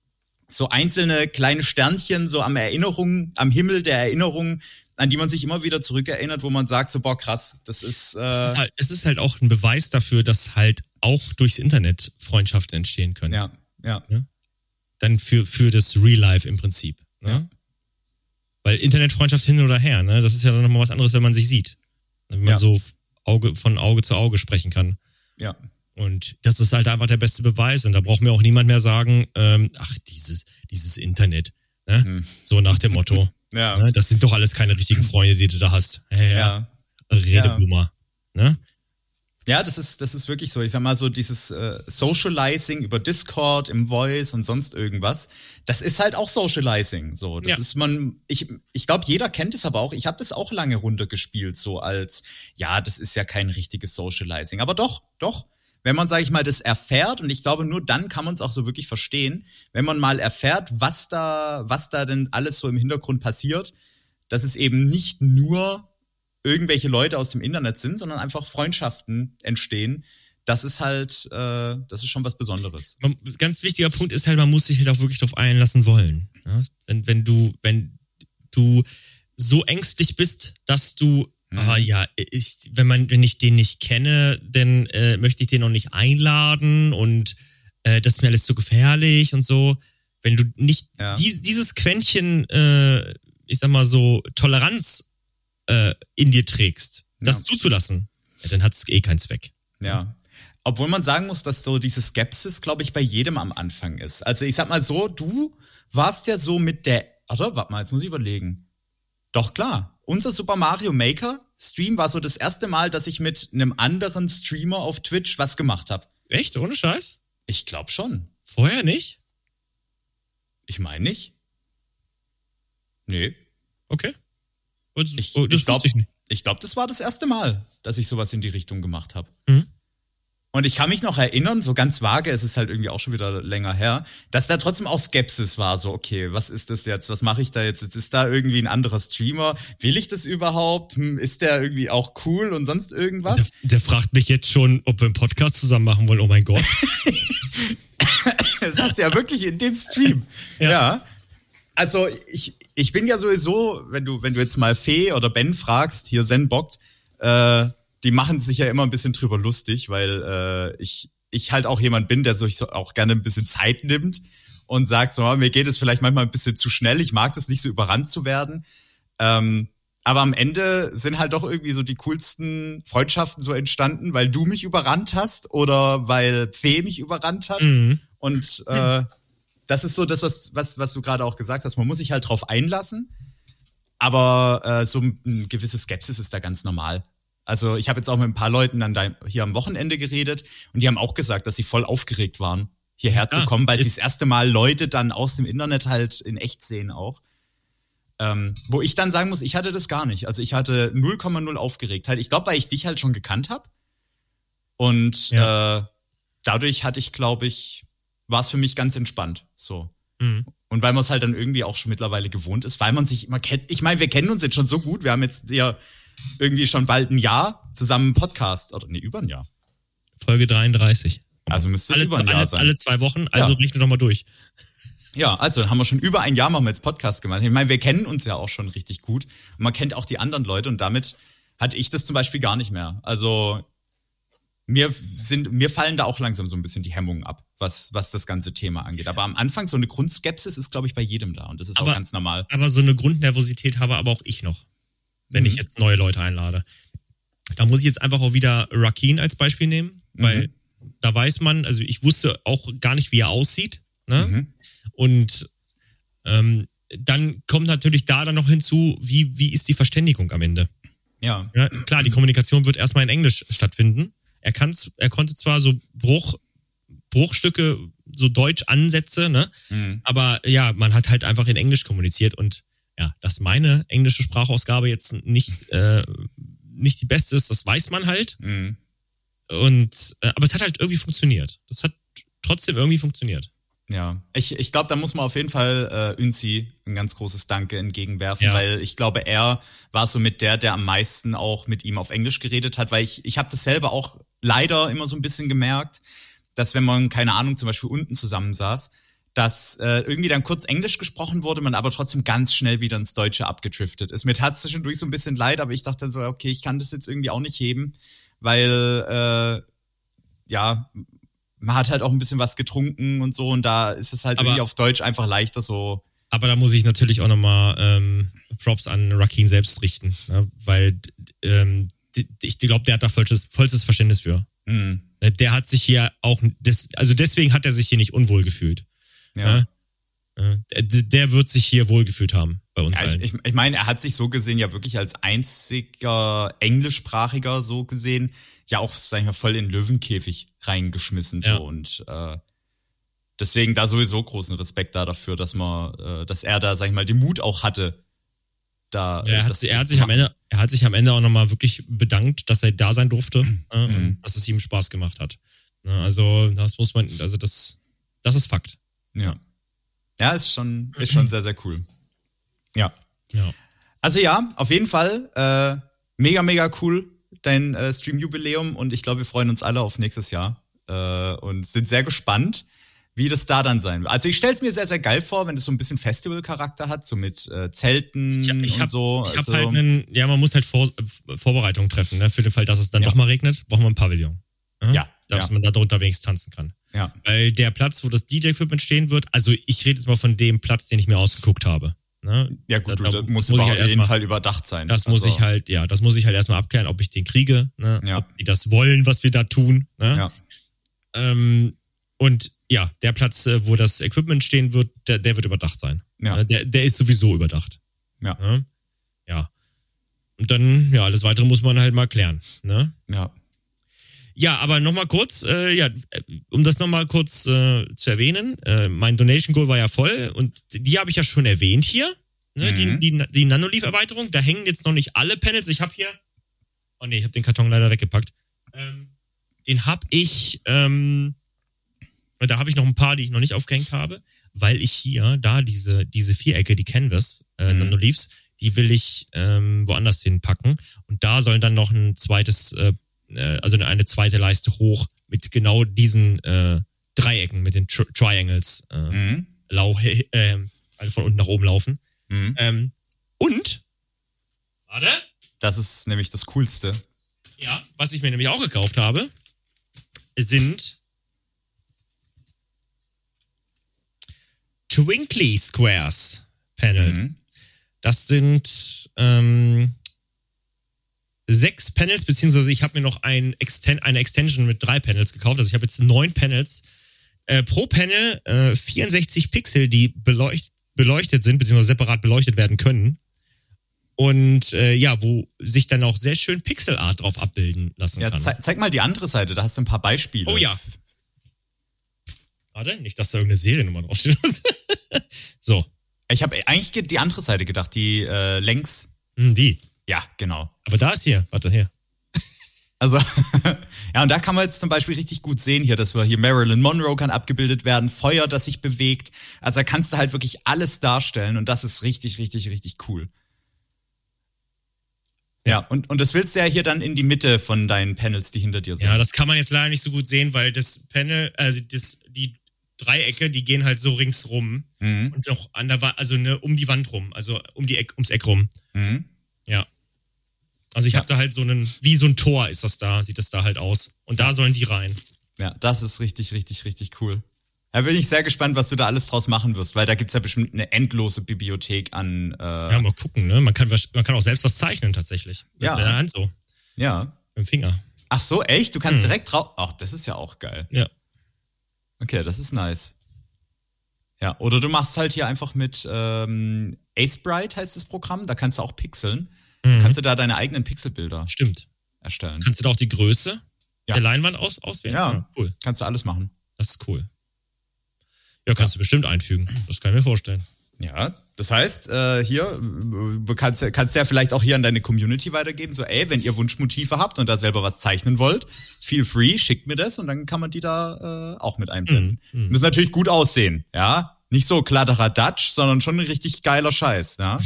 so einzelne kleine Sternchen so am Erinnerung, am Himmel der Erinnerung, an die man sich immer wieder zurückerinnert, wo man sagt so, boah, krass, das ist, äh es ist halt, es ist halt auch ein Beweis dafür, dass halt auch durchs Internet Freundschaften entstehen können. Ja, ja. ja? Dann für, für das Real Life im Prinzip. Ne? Ja. Weil Internetfreundschaft hin oder her, ne? Das ist ja dann nochmal was anderes, wenn man sich sieht. Wenn man ja. so Auge, von Auge zu Auge sprechen kann. Ja. Und das ist halt einfach der beste Beweis. Und da braucht mir auch niemand mehr sagen, ähm, ach, dieses, dieses Internet. Ne? Hm. So nach dem Motto. ja. Ne? Das sind doch alles keine richtigen Freunde, die du da hast. Hey, ja. ja. Redeboomer. Ja. Ne? Ja, das ist, das ist wirklich so. Ich sag mal so, dieses äh, Socializing über Discord, im Voice und sonst irgendwas, das ist halt auch Socializing. So, das ja. ist man, ich, ich glaube, jeder kennt es aber auch. Ich habe das auch lange runtergespielt, so als, ja, das ist ja kein richtiges Socializing. Aber doch, doch. Wenn man, sage ich mal, das erfährt, und ich glaube, nur dann kann man es auch so wirklich verstehen, wenn man mal erfährt, was da, was da denn alles so im Hintergrund passiert, dass es eben nicht nur irgendwelche Leute aus dem Internet sind, sondern einfach Freundschaften entstehen. Das ist halt, äh, das ist schon was Besonderes. Man, ganz wichtiger Punkt ist halt, man muss sich halt auch wirklich darauf einlassen wollen. Ja? Wenn, wenn du, wenn du so ängstlich bist, dass du Mhm. Ah ja, ich, wenn man, wenn ich den nicht kenne, dann äh, möchte ich den noch nicht einladen und äh, das ist mir alles zu gefährlich und so. Wenn du nicht ja. dies, dieses Quäntchen, äh, ich sag mal so, Toleranz äh, in dir trägst, das ja. zuzulassen, ja, dann hat es eh keinen Zweck. Ja. Obwohl man sagen muss, dass so diese Skepsis, glaube ich, bei jedem am Anfang ist. Also ich sag mal so, du warst ja so mit der, oder? Warte mal, jetzt muss ich überlegen. Doch, klar. Unser Super Mario Maker Stream war so das erste Mal, dass ich mit einem anderen Streamer auf Twitch was gemacht habe. Echt? Ohne Scheiß? Ich glaube schon. Vorher nicht? Ich meine nicht. Nee. Okay. Das, ich oh, das ich glaube, ich, ich glaub, das war das erste Mal, dass ich sowas in die Richtung gemacht habe. Mhm. Und ich kann mich noch erinnern, so ganz vage, es ist halt irgendwie auch schon wieder länger her, dass da trotzdem auch Skepsis war, so okay, was ist das jetzt, was mache ich da jetzt, jetzt ist da irgendwie ein anderer Streamer, will ich das überhaupt, hm, ist der irgendwie auch cool und sonst irgendwas? Der, der fragt mich jetzt schon, ob wir einen Podcast zusammen machen wollen, oh mein Gott. Das hast du ja wirklich in dem Stream. Ja. ja. Also ich, ich bin ja sowieso, wenn du, wenn du jetzt mal Fee oder Ben fragst, hier Zenbokt, äh, die machen sich ja immer ein bisschen drüber lustig, weil äh, ich ich halt auch jemand bin, der sich so auch gerne ein bisschen Zeit nimmt und sagt so, mir geht es vielleicht manchmal ein bisschen zu schnell, ich mag das nicht so überrannt zu werden. Ähm, aber am Ende sind halt doch irgendwie so die coolsten Freundschaften so entstanden, weil du mich überrannt hast oder weil Fee mich überrannt hat. Mhm. Und äh, das ist so das, was was was du gerade auch gesagt hast, man muss sich halt drauf einlassen. Aber äh, so ein gewisse Skepsis ist da ganz normal. Also ich habe jetzt auch mit ein paar Leuten dann da hier am Wochenende geredet und die haben auch gesagt, dass sie voll aufgeregt waren, hierher ja, zu kommen, weil sie das erste Mal Leute dann aus dem Internet halt in echt sehen auch. Ähm, wo ich dann sagen muss, ich hatte das gar nicht. Also ich hatte null Komma null Aufgeregtheit. Ich glaube, weil ich dich halt schon gekannt habe. Und ja. äh, dadurch hatte ich, glaube ich, war es für mich ganz entspannt. So. Mhm. Und weil man es halt dann irgendwie auch schon mittlerweile gewohnt ist, weil man sich, man kennt, ich meine, wir kennen uns jetzt schon so gut, wir haben jetzt ja irgendwie schon bald ein Jahr zusammen einen Podcast, oder nee, über ein Jahr. Folge dreiunddreißig. Also müsste es alle, über ein Jahr alle, sein. Alle zwei Wochen, also ja. Rechne doch mal durch. Ja, also dann haben wir schon über ein Jahr machen wir jetzt Podcast gemacht. Ich meine, wir kennen uns ja auch schon richtig gut. Und man kennt auch die anderen Leute und damit hatte ich das zum Beispiel gar nicht mehr. Also mir sind, mir fallen da auch langsam so ein bisschen die Hemmungen ab, was, was das ganze Thema angeht. Aber am Anfang so eine Grundskepsis ist, glaube ich, bei jedem da und das ist aber, auch ganz normal. Aber so eine Grundnervosität habe aber auch ich noch, wenn mhm. ich jetzt neue Leute einlade. Da muss ich jetzt einfach auch wieder Rakeen als Beispiel nehmen, weil mhm. da weiß man, also ich wusste auch gar nicht, wie er aussieht. Ne? Mhm. Und ähm, dann kommt natürlich da dann noch hinzu, wie, wie ist die Verständigung am Ende? Ja. Ja, klar, die Kommunikation wird erstmal in Englisch stattfinden. Er kann's, er konnte zwar so Bruch, Bruchstücke, so Deutsch-Ansätze, ne? Mhm. Aber ja, man hat halt einfach in Englisch kommuniziert und ja, dass meine englische Sprachausgabe jetzt nicht, äh, nicht die beste ist, das weiß man halt. Mhm. Und äh, aber es hat halt irgendwie funktioniert. Das hat trotzdem irgendwie funktioniert. Ja, ich, ich glaube, da muss man auf jeden Fall äh, Ünzi ein ganz großes Danke entgegenwerfen, ja. Weil ich glaube, er war so mit der, der am meisten auch mit ihm auf Englisch geredet hat, weil ich ich habe das selber auch leider immer so ein bisschen gemerkt, dass wenn man, keine Ahnung, zum Beispiel unten zusammensaß, dass äh, irgendwie dann kurz Englisch gesprochen wurde, man aber trotzdem ganz schnell wieder ins Deutsche abgedriftet ist. Mir tat es zwischendurch so ein bisschen leid, aber ich dachte dann so, okay, ich kann das jetzt irgendwie auch nicht heben, weil, äh, ja, man hat halt auch ein bisschen was getrunken und so und da ist es halt aber, irgendwie auf Deutsch einfach leichter so. Aber da muss ich natürlich auch nochmal ähm, Props an Rakeen selbst richten, ne? Weil ähm, ich glaube, der hat da vollstes, vollstes Verständnis für. Mhm. Der hat sich hier auch, des, also deswegen hat er sich hier nicht unwohl gefühlt. Ja. Ne? Der, der wird sich hier wohlgefühlt haben bei uns ja, allen. Ich, ich meine, er hat sich so gesehen ja wirklich als einziger Englischsprachiger so gesehen ja auch, sag ich mal, voll in den Löwenkäfig reingeschmissen so ja. Und äh, deswegen da sowieso großen Respekt da dafür, dass man, äh, dass er da, sag ich mal, den Mut auch hatte. Da, ja, er, hat, er, hat sich am Ende, er hat sich am Ende auch nochmal wirklich bedankt, dass er da sein durfte, mhm. äh, und dass es ihm Spaß gemacht hat. Also das muss man, also das, das ist Fakt. Ja, ja, ist schon, ist schon sehr, sehr cool. Ja. ja. Also ja, auf jeden Fall äh, mega, mega cool, dein äh, Stream-Jubiläum und ich glaube, wir freuen uns alle auf nächstes Jahr äh, und sind sehr gespannt, wie das da dann sein wird. Also ich stelle es mir sehr, sehr geil vor, wenn es so ein bisschen Festival-Charakter hat, so mit äh, Zelten ich, ich und hab, so. Ich also, habe halt einen, ja, man muss halt Vor, Vorbereitungen treffen, ne? Für den Fall, dass es dann ja. doch mal regnet, brauchen wir ein Pavillon. Ja. ja dass ja. man da drunter wenigstens tanzen kann. Ja. Weil der Platz, wo das D J-Equipment stehen wird, also ich rede jetzt mal von dem Platz, den ich mir ausgeguckt habe. Ne? Ja gut, da, du, da, das muss muss auf ich halt jeden mal, Fall überdacht sein. Das also. muss ich halt, ja, das muss ich halt erstmal abklären, ob ich den kriege, ne? Ja. Ob die das wollen, was wir da tun. Ne? Ja. Ähm, und ja, der Platz, wo das Equipment stehen wird, der, der wird überdacht sein. Ja. Der, der ist sowieso überdacht. Ja. Ne? Ja. Und dann, ja, alles Weitere muss man halt mal klären. Ne? Ja. Ja, aber nochmal kurz, äh, ja, um das nochmal kurz äh, zu erwähnen, äh, mein Donation Goal war ja voll und die habe ich ja schon erwähnt hier, ne, Mhm. die, die, die Nanoleaf-Erweiterung, da hängen jetzt noch nicht alle Panels, ich habe hier, oh nee, ich habe den Karton leider weggepackt, ähm, den habe ich, ähm, da habe ich noch ein paar, die ich noch nicht aufgehängt habe, weil ich hier, da diese diese Vierecke, die Canvas, äh, Mhm. Nanoleafs, die will ich ähm, woanders hinpacken und da soll dann noch ein zweites äh, also eine zweite Leiste hoch mit genau diesen äh, Dreiecken, mit den Tri- Triangles äh, Mhm. lau äh, also von unten nach oben laufen. Mhm. Ähm, und, warte, Das ist nämlich das Coolste. ja, was ich mir nämlich auch gekauft habe, sind Twinkly Squares Panels. Mhm. Das sind ähm, sechs Panels, beziehungsweise ich habe mir noch ein Exten- eine Extension mit drei Panels gekauft. Also ich habe jetzt neun Panels. Äh, pro Panel äh, vierundsechzig Pixel, die beleucht- beleuchtet sind, beziehungsweise separat beleuchtet werden können. Und äh, ja, wo sich dann auch sehr schön Pixelart drauf abbilden lassen Ja, kann. zei- zeig mal die andere Seite, da hast du ein paar Beispiele. Oh ja. Warte, nicht, dass da irgendeine Seriennummer draufsteht. So, Ich habe eigentlich ge- die andere Seite gedacht, die äh, längs. hm, die. Ja, genau. Aber da ist hier, warte, hier. Also, ja, und da kann man jetzt zum Beispiel richtig gut sehen hier, dass wir hier Marilyn Monroe kann abgebildet werden, Feuer, das sich bewegt. Also da kannst du halt wirklich alles darstellen und das ist richtig, richtig, richtig cool. Ja, und, und das willst du ja hier dann in die Mitte von deinen Panels, die hinter dir sind. Ja, das kann man jetzt leider nicht so gut sehen, weil das Panel, also das, die Dreiecke, die gehen halt so ringsrum Mhm. und noch an der Wand, also ne, um die Wand rum, also um die Eck, ums Eck rum. Mhm. Ja. Also ich Ja. habe da halt so einen, wie so ein Tor ist das da, sieht das da halt aus. Und da sollen die rein. Ja, das ist richtig, richtig, richtig cool. Da bin ich sehr gespannt, was du da alles draus machen wirst, weil da gibt's ja bestimmt eine endlose Bibliothek an. Äh, Ja, mal gucken, ne? Man kann, man kann auch selbst was zeichnen tatsächlich. Ja. Mit der Hand so, ja. mit dem Finger. Ach so, echt? Du kannst Mhm. direkt drauf. Ach, das ist ja auch geil. Ja. Okay, das ist nice. Ja, oder du machst halt hier einfach mit ähm, Acebrite heißt das Programm, da kannst du auch pixeln. Mhm. Kannst du da deine eigenen Pixelbilder Stimmt. erstellen. Kannst du da auch die Größe Ja. der Leinwand aus, auswählen? Ja. Cool. Kannst du alles machen. Das ist cool. Ja, kannst du bestimmt einfügen. Das kann ich mir vorstellen. Ja, das heißt, äh, hier äh, kannst, kannst du ja vielleicht auch hier an deine Community weitergeben, so ey, wenn ihr Wunschmotive habt und da selber was zeichnen wollt, feel free, schickt mir das und dann kann man die da äh, auch mit einblenden. Mhm, mhm. Müssen natürlich gut aussehen, ja, nicht so Kladderadatsch, sondern schon ein richtig geiler Scheiß, ja.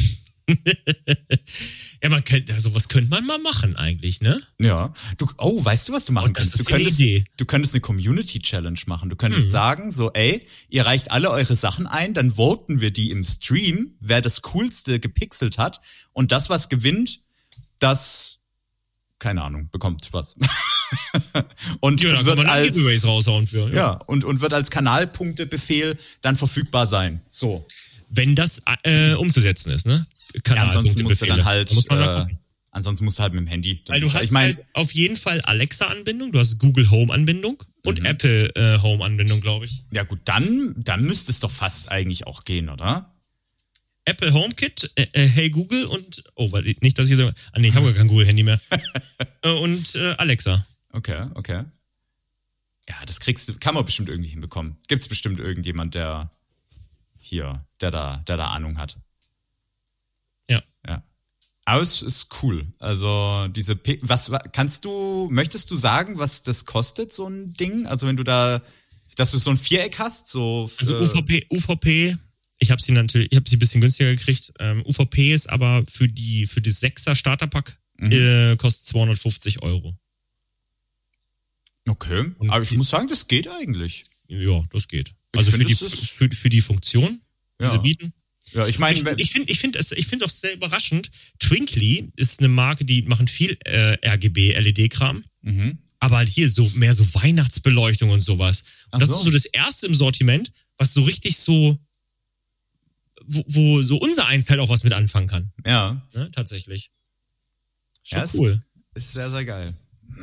Ja, man könnte, also was könnte man mal machen eigentlich, ne? Ja. Du, oh, weißt du, was du machen Oh, das könntest? ist Du ja eine könntest, Idee. du könntest eine Community-Challenge machen. Du könntest Mhm. sagen, so, ey, ihr reicht alle eure Sachen ein, dann voten wir die im Stream, wer das Coolste gepixelt hat. Und das, was gewinnt, das, keine Ahnung, bekommt was. und Ja, da kann wird man dann als, Giveaways raushauen für. ja, und, und wird als Kanalpunktebefehl dann verfügbar sein. So. Wenn das äh, umzusetzen ist, ne? Ja, ansonsten musst du dann Kanalpunktebefehle. halt, Da muss man mal äh, gucken. ansonsten musst du halt mit dem Handy. Weil du hast ich mein, halt auf jeden Fall Alexa-Anbindung, du hast Google Home-Anbindung und Mhm. Apple äh, Home-Anbindung, glaube ich. ja gut, dann, dann müsste es doch fast eigentlich auch gehen, oder? Apple HomeKit, äh, äh, Hey Google und, oh, weil nicht, dass ich so, ah nee, ich habe gar kein Google-Handy mehr. äh, und äh, Alexa. Okay, okay. Ja, das kriegst du, kann man bestimmt irgendwie hinbekommen. Gibt's bestimmt irgendjemand, der hier, der da, der da Ahnung hat. Ja. Ja. Aber es ist cool. Also diese, Pi- was kannst du, möchtest du sagen, was das kostet, so ein Ding? Also wenn du da, dass du so ein Viereck hast, so. Also äh, U V P, U V P, ich habe sie natürlich, ich habe sie ein bisschen günstiger gekriegt. Ähm, U V P ist aber für die für das Sechser Starterpack Mhm. äh, kostet zweihundertfünfzig Euro. Okay. Und Aber ich die- muss sagen, das geht eigentlich. Ja, das geht. Ich Also für find, die das ist- für, für die Funktion, die Ja. sie bieten. Ja, ich meine, Ich, wenn- ich finde ich find es ich finde auch sehr überraschend. Twinkly ist eine Marke, die machen viel äh, R G B, L E D-Kram. mhm. Aber halt hier so mehr so Weihnachtsbeleuchtung und sowas. Und Ach das so. ist so das erste im Sortiment, was so richtig so wo, wo so unser Eins halt auch was mit anfangen kann. Ja. Ne, tatsächlich. Schon ja, cool. Ist, ist sehr, sehr geil.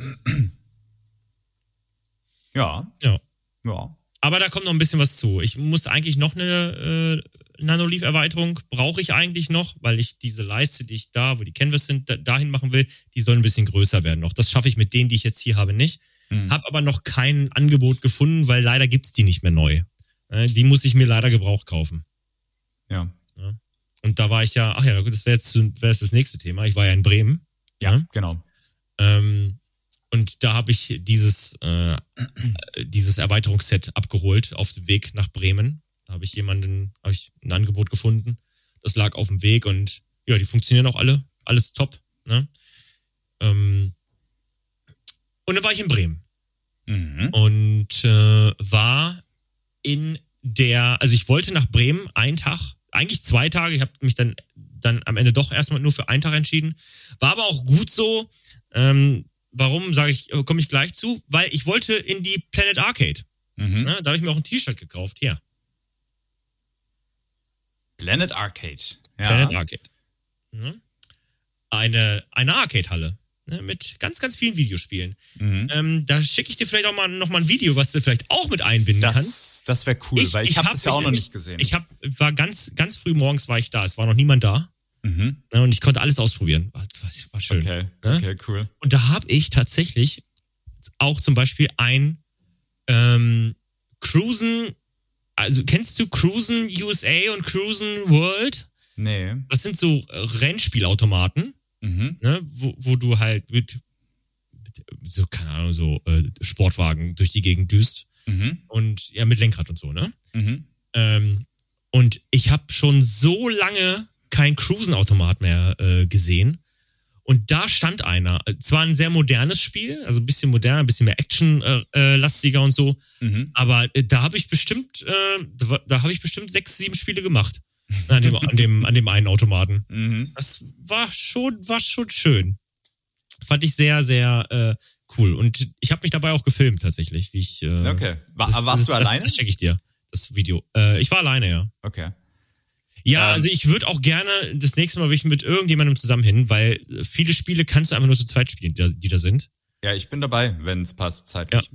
ja. Ja. Ja. Aber da kommt noch ein bisschen was zu. Ich muss eigentlich noch eine äh, Nanoleaf-Erweiterung, brauche ich eigentlich noch, weil ich diese Leiste, die ich da, wo die Canvas sind, da, dahin machen will, die soll ein bisschen größer werden noch. Das schaffe ich mit denen, die ich jetzt hier habe, nicht. Mhm. Hab aber noch kein Angebot gefunden, weil leider gibt's die nicht mehr neu. Äh, die muss ich mir leider gebraucht kaufen. Ja. ja. Und da war ich ja, ach ja, das wäre jetzt, wär jetzt das nächste Thema. Ich war ja in Bremen. Ja, ja. genau. Ähm, Und da habe ich dieses, äh, dieses Erweiterungsset abgeholt auf dem Weg nach Bremen. Da habe ich jemanden, habe ich ein Angebot gefunden. Das lag auf dem Weg und ja, die funktionieren auch alle. Alles top. Ne? Ähm, und dann war ich in Bremen. Mhm. Und äh, war in der, also ich wollte nach Bremen einen Tag, eigentlich zwei Tage. Ich habe mich dann, dann am Ende doch erstmal nur für einen Tag entschieden. War aber auch gut so. Ähm, Warum, sage ich, komme ich gleich zu? Weil ich wollte in die Planet Arcade. Mhm. Ja, da habe ich mir auch ein T-Shirt gekauft. Hier. Planet Arcade. Ja. Planet Arcade. Ja. Eine, eine Arcade-Halle. Ne, mit ganz, ganz vielen Videospielen. Mhm. Ähm, da schicke ich dir vielleicht auch mal noch mal ein Video, was du vielleicht auch mit einbinden das, kannst. Das wäre cool, ich, weil ich, ich habe hab das ja auch noch nicht gesehen. Ich hab, war ganz, ganz früh morgens war ich da. Es war noch niemand da. Mhm. Und ich konnte alles ausprobieren. War, war schön. Okay, okay, cool. Und da habe ich tatsächlich auch zum Beispiel ein ähm, Cruisen, also kennst du Cruisen U S A und Cruisen World? Nee. Das sind so Rennspielautomaten, mhm. ne, wo, wo du halt mit, mit so, keine Ahnung, so äh, Sportwagen durch die Gegend düst. Mhm. Und ja, mit Lenkrad und so, ne? Mhm. Ähm, und ich habe schon so lange kein Cruisen-Automat mehr äh, gesehen. Und da stand einer. Zwar ein sehr modernes Spiel, also ein bisschen moderner, ein bisschen mehr Action-lastiger äh, und so. Mhm. Aber äh, da habe ich bestimmt, äh, da, da habe ich bestimmt sechs, sieben Spiele gemacht. An dem, an dem, an dem einen Automaten. Mhm. Das war schon, war schon schön. Fand ich sehr, sehr äh, cool. Und ich habe mich dabei auch gefilmt tatsächlich, wie ich. Äh, okay. War, das, warst das, du alleine? Das, das check ich dir, das Video. Äh, ich war alleine, ja. Okay. Ja, ähm, also ich würde auch gerne das nächste Mal will ich mit irgendjemandem zusammen hin, weil viele Spiele kannst du einfach nur zu zweit spielen, die, die da sind. Ja, ich bin dabei, wenn es passt, zeitlich.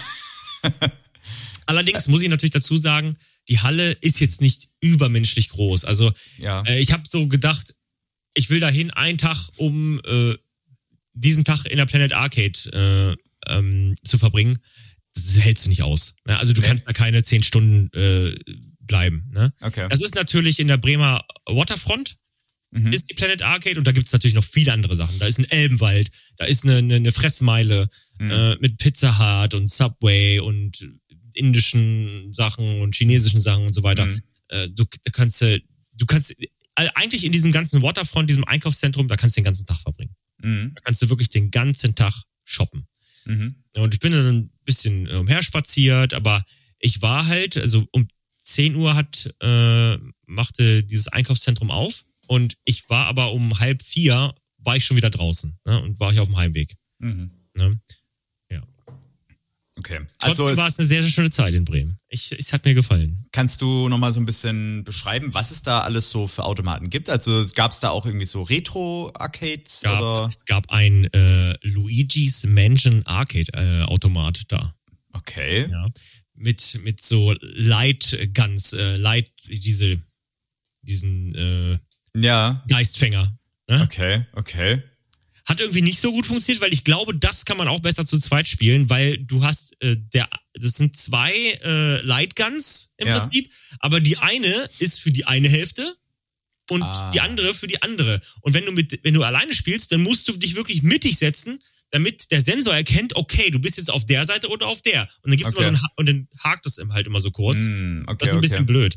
Ja. Allerdings muss ich natürlich dazu sagen, die Halle ist jetzt nicht übermenschlich groß. Also ja. äh, ich habe so gedacht, ich will dahin einen Tag, um äh, diesen Tag in der Planet Arcade äh, ähm, zu verbringen. Das hältst du nicht aus. Ne? Also du nee. kannst da keine zehn Stunden äh, bleiben. Ne? Okay. Das ist natürlich in der Bremer Waterfront, mhm. ist die Planet Arcade und da gibt's natürlich noch viele andere Sachen. Da ist ein Elbenwald, da ist eine, eine, eine Fressmeile mhm. äh, mit Pizza Hut und Subway und indischen Sachen und chinesischen Sachen und so weiter. Mhm. Äh, du, du kannst, du kannst also eigentlich in diesem ganzen Waterfront, diesem Einkaufszentrum, da kannst du den ganzen Tag verbringen. Mhm. Da kannst du wirklich den ganzen Tag shoppen. Mhm. Und ich bin dann ein bisschen umherspaziert, aber ich war halt, also um zehn Uhr hat, äh, machte dieses Einkaufszentrum auf und ich war aber um halb vier, war ich schon wieder draußen, ne, und war ich auf dem Heimweg. Mhm. Ne? Ja. Okay. Also trotzdem war es eine sehr, sehr schöne Zeit in Bremen. Ich, es hat mir gefallen. Kannst du nochmal so ein bisschen beschreiben, was es da alles so für Automaten gibt? Also gab es da auch irgendwie so Retro-Arcades? Gab, oder? Es gab ein äh, Luigi's Mansion Arcade-Automat äh, da. Okay. Ja. Mit, mit so Light Guns, äh, Light, diese, diesen äh, ja. Geistfänger. Ne? Okay, okay. Hat irgendwie nicht so gut funktioniert, weil ich glaube, das kann man auch besser zu zweit spielen, weil du hast, äh, der, das sind zwei äh, Light Guns im ja. Prinzip, aber die eine ist für die eine Hälfte und ah. die andere für die andere. Und wenn du mit, wenn du alleine spielst, dann musst du dich wirklich mittig setzen, damit der Sensor erkennt, okay, du bist jetzt auf der Seite oder auf der. Und dann gibt's okay. immer so einen, und dann hakt es halt immer so kurz. Mm, okay, das ist ein okay. bisschen blöd.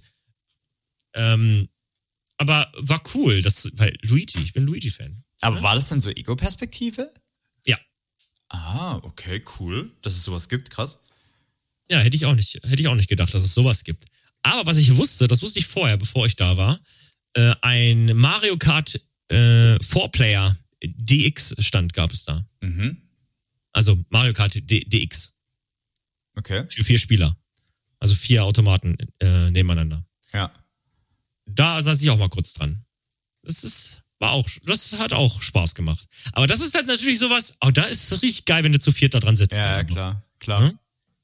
Ähm, aber war cool, das, weil Luigi, ich bin Luigi-Fan. Aber ja? War das dann so Ego-Perspektive? Ja. Ah, okay, cool, dass es sowas gibt, krass. Ja, hätte ich auch nicht, hätte ich auch nicht gedacht, dass es sowas gibt. Aber was ich wusste, das wusste ich vorher, bevor ich da war, äh, ein Mario Kart äh, Four-Player D X-Stand gab es da. Mhm. Also Mario Kart D- DX. Okay. Für vier Spieler. Also vier Automaten äh, nebeneinander. Ja. Da saß ich auch mal kurz dran. Das ist, war auch, das hat auch Spaß gemacht. Aber das ist halt natürlich sowas, oh, da ist es richtig geil, wenn du zu viert da dran sitzt. Ja, klar, klar. Hm?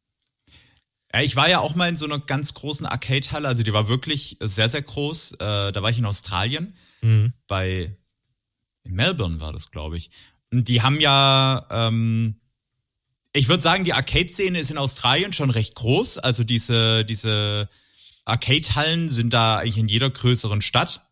Ja, ich war ja auch mal in so einer ganz großen Arcade-Halle, also die war wirklich sehr, sehr groß. Äh, da war ich in Australien, mhm. bei, in Melbourne war das, glaube ich. Und die haben ja, ähm, ich würde sagen, die Arcade-Szene ist in Australien schon recht groß. Also diese, diese Arcade-Hallen sind da eigentlich in jeder größeren Stadt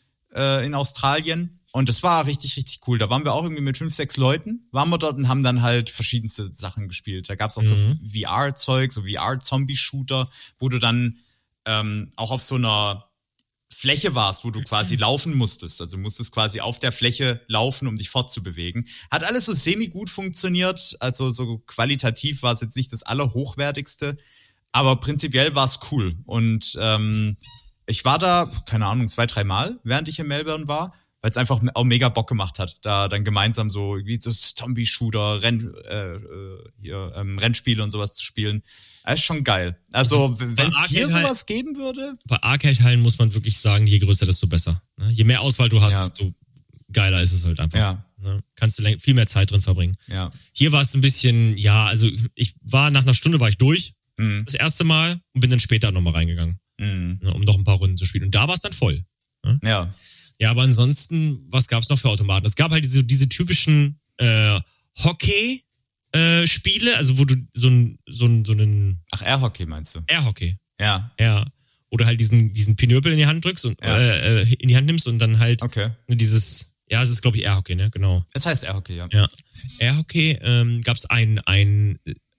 äh, in Australien. Und das war richtig, richtig cool. Da waren wir auch irgendwie mit fünf, sechs Leuten, waren wir dort und haben dann halt verschiedenste Sachen gespielt. Da gab's auch mhm. so V R-Zeug, so V R-Zombie-Shooter, wo du dann ähm, auch auf so einer Fläche warst, wo du quasi laufen musstest. Also musstest quasi auf der Fläche laufen, um dich fortzubewegen. Hat alles so semi-gut funktioniert. Also so qualitativ war es jetzt nicht das Allerhochwertigste. Aber prinzipiell war es cool. Und ähm, ich war da, keine Ahnung, zwei, drei Mal, während ich in Melbourne war, weil es einfach auch mega Bock gemacht hat, da dann gemeinsam so wie so Zombie-Shooter, Renn, äh, hier, ähm, Rennspiele und sowas zu spielen. Das ist schon geil. Also, also wenn es hier sowas geben würde. Bei Arcade-Hallen muss man wirklich sagen, je größer, desto besser. Ne? Je mehr Auswahl du hast, ja. desto geiler ist es halt einfach. Ja. Ne? Kannst du viel mehr Zeit drin verbringen. Ja. Hier war es ein bisschen, ja, also ich war nach einer Stunde war ich durch, mhm. das erste Mal, und bin dann später nochmal reingegangen, mhm. ne, um noch ein paar Runden zu spielen. Und da war es dann voll. Ne? Ja. Ja, aber ansonsten, was gab's noch für Automaten? Es gab halt diese, diese typischen äh, Hockey-Spiele, äh, also wo du so ein, so ein, so einen... Ach, Air-Hockey meinst du? Air-Hockey. Ja. Ja. Oder halt diesen, diesen Pinöpel in die Hand drückst und ja. äh, in die Hand nimmst und dann halt okay. dieses, ja, es ist glaube ich Air-Hockey, ne? Genau. Es heißt Air-Hockey, ja. Ja. Air-Hockey, ähm, gab's einen, einen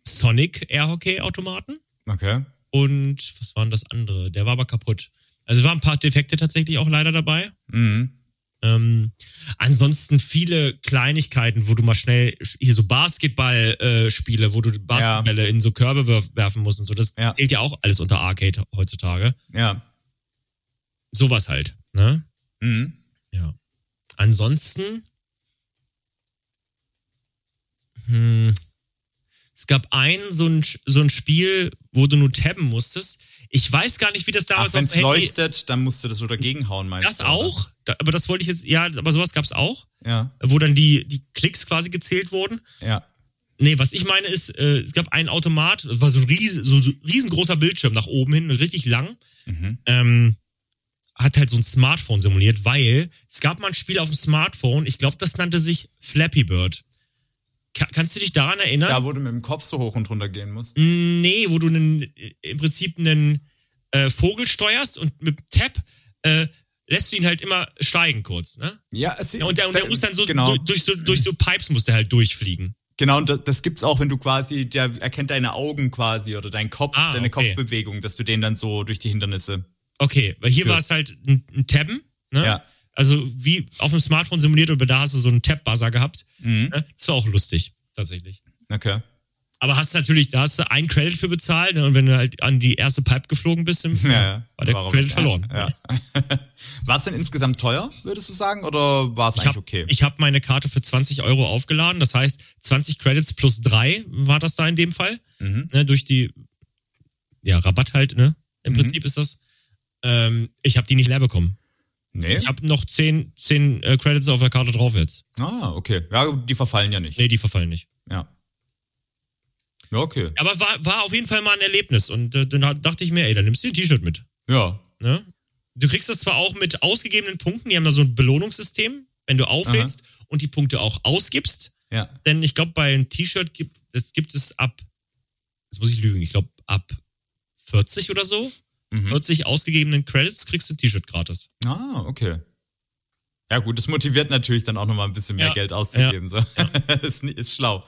Sonic Air-Hockey-Automaten. Okay. Und was war denn das andere? Der war aber kaputt. Also waren ein paar Defekte tatsächlich auch leider dabei. Mhm. Ähm, ansonsten viele Kleinigkeiten, wo du mal schnell hier so Basketball-Spiele, äh, wo du Basketbälle ja. in so Körbe werf, werfen musst und so. Das ja. zählt ja auch alles unter Arcade heutzutage. Ja. Sowas halt, ne? Mhm. Ja. Ansonsten hm, es gab ein so ein so ein Spiel, wo du nur tabben musstest. Ich weiß gar nicht, wie das damals war. Wenn es leuchtet, dann musst du das so dagegen hauen, meinst das du? Das auch? Da, aber das wollte ich jetzt, ja, aber sowas gab's auch. Ja. Wo dann die, die Klicks quasi gezählt wurden. Ja. Nee, was ich meine ist, äh, es gab einen Automat, das war so ein ries, so, so riesengroßer Bildschirm nach oben hin, richtig lang. Mhm. Ähm, hat halt so ein Smartphone simuliert, weil es gab mal ein Spiel auf dem Smartphone, ich glaube, das nannte sich Flappy Bird. Ka- kannst du dich daran erinnern? Da, wo du mit dem Kopf so hoch und runter gehen musst? Nee, wo du einen, im Prinzip einen äh, Vogel steuerst und mit Tab äh, lässt du ihn halt immer steigen kurz, ne? Ja, es ja und, der, und der muss dann so, genau. durch, durch so durch so Pipes muss der halt durchfliegen. Genau, und das, das gibt's auch, wenn du quasi, der erkennt deine Augen quasi oder deinen Kopf, ah, deine okay. Kopfbewegung, dass du den dann so durch die Hindernisse. Okay, weil hier war es halt ein, ein Tabben, ne? Ja. Also wie auf dem Smartphone simuliert, aber da hast du so einen Tab-Buzzer gehabt. Mhm. Ne? Das war auch lustig, tatsächlich. Okay. Aber hast natürlich, da hast du einen Credit für bezahlt, ne? Und wenn du halt an die erste Pipe geflogen bist, im, ja, war der warum? Credit verloren. Ja. Ja. War es denn insgesamt teuer, würdest du sagen, oder war es eigentlich hab, okay? Ich habe meine Karte für zwanzig Euro aufgeladen, das heißt zwanzig Credits plus drei war das da in dem Fall. Mhm. Ne? Durch die, ja, Rabatt halt, ne? Im Mhm. Prinzip ist das. Ähm, ich habe die nicht leer bekommen. Nee. Ich habe noch zehn, zehn äh, Credits auf der Karte drauf jetzt. Ah, okay. Ja, die verfallen ja nicht. Nee, die verfallen nicht. Ja. Ja, okay. Aber war, war auf jeden Fall mal ein Erlebnis und äh, dann dachte ich mir, ey, dann nimmst du ein T-Shirt mit. Ja. Ne? Du kriegst das zwar auch mit ausgegebenen Punkten, die haben da so ein Belohnungssystem, wenn du auflädst Aha. und die Punkte auch ausgibst. Ja. Denn ich glaube, bei einem T-Shirt gibt, das gibt es ab, jetzt muss ich lügen, ich glaube ab vierzig oder so. Mhm. vierzig ausgegebenen Credits kriegst du ein T-Shirt gratis. Ah, okay. Ja gut, das motiviert natürlich dann auch nochmal ein bisschen mehr ja. Geld auszugeben. Ja. So. Ja. ist, ist schlau.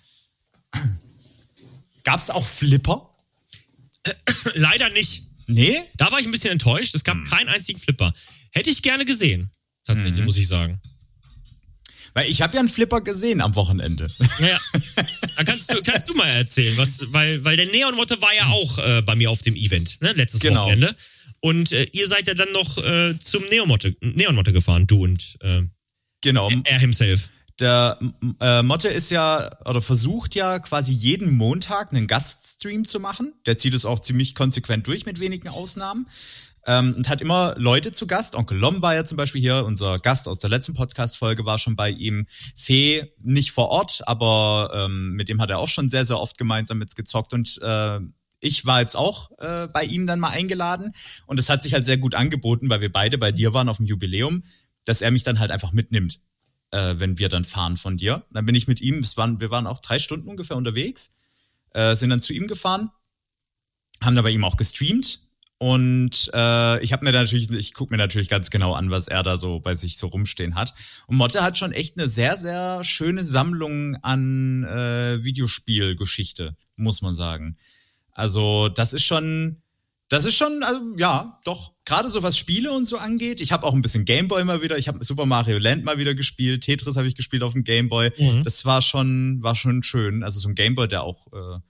Gab's auch Flipper? Leider nicht. Nee? Da war ich ein bisschen enttäuscht. Es gab hm. keinen einzigen Flipper. Hätte ich gerne gesehen. Tatsächlich, hm. muss ich sagen. Weil ich habe ja einen Flipper gesehen am Wochenende. Naja, da kannst du, kannst du mal erzählen, was, weil, weil der Neon-Motte war ja auch äh, bei mir auf dem Event, ne, letztes genau. Wochenende. Und äh, ihr seid ja dann noch äh, zum Neon-Motte, Neon-Motte gefahren, du und äh, genau. er himself. Der äh, Motte ist ja, oder versucht ja quasi jeden Montag einen Gaststream zu machen. Der zieht es auch ziemlich konsequent durch, mit wenigen Ausnahmen. ähm, und hat immer Leute zu Gast. Onkel Lombayer zum Beispiel hier, unser Gast aus der letzten Podcast-Folge, war schon bei ihm. Fee nicht vor Ort, aber ähm, mit dem hat er auch schon sehr, sehr oft gemeinsam jetzt gezockt. Und äh, ich war jetzt auch äh, bei ihm dann mal eingeladen. Und es hat sich halt sehr gut angeboten, weil wir beide bei dir waren auf dem Jubiläum, dass er mich dann halt einfach mitnimmt, äh, wenn wir dann fahren von dir. Dann bin ich mit ihm, es waren, wir waren auch drei Stunden ungefähr unterwegs, äh, sind dann zu ihm gefahren, haben da bei ihm auch gestreamt. Und äh, ich habe mir da natürlich, ich gucke mir natürlich ganz genau an, was er da so bei sich so rumstehen hat. Und Motte hat schon echt eine sehr, sehr schöne Sammlung an äh, Videospielgeschichte, muss man sagen. Also das ist schon, das ist schon, also ja, doch, gerade so was Spiele und so angeht. Ich habe auch ein bisschen Gameboy mal wieder, ich habe Super Mario Land mal wieder gespielt, Tetris habe ich gespielt auf dem Gameboy. Mhm. Das war schon, war schon schön. Also so ein Gameboy, der auch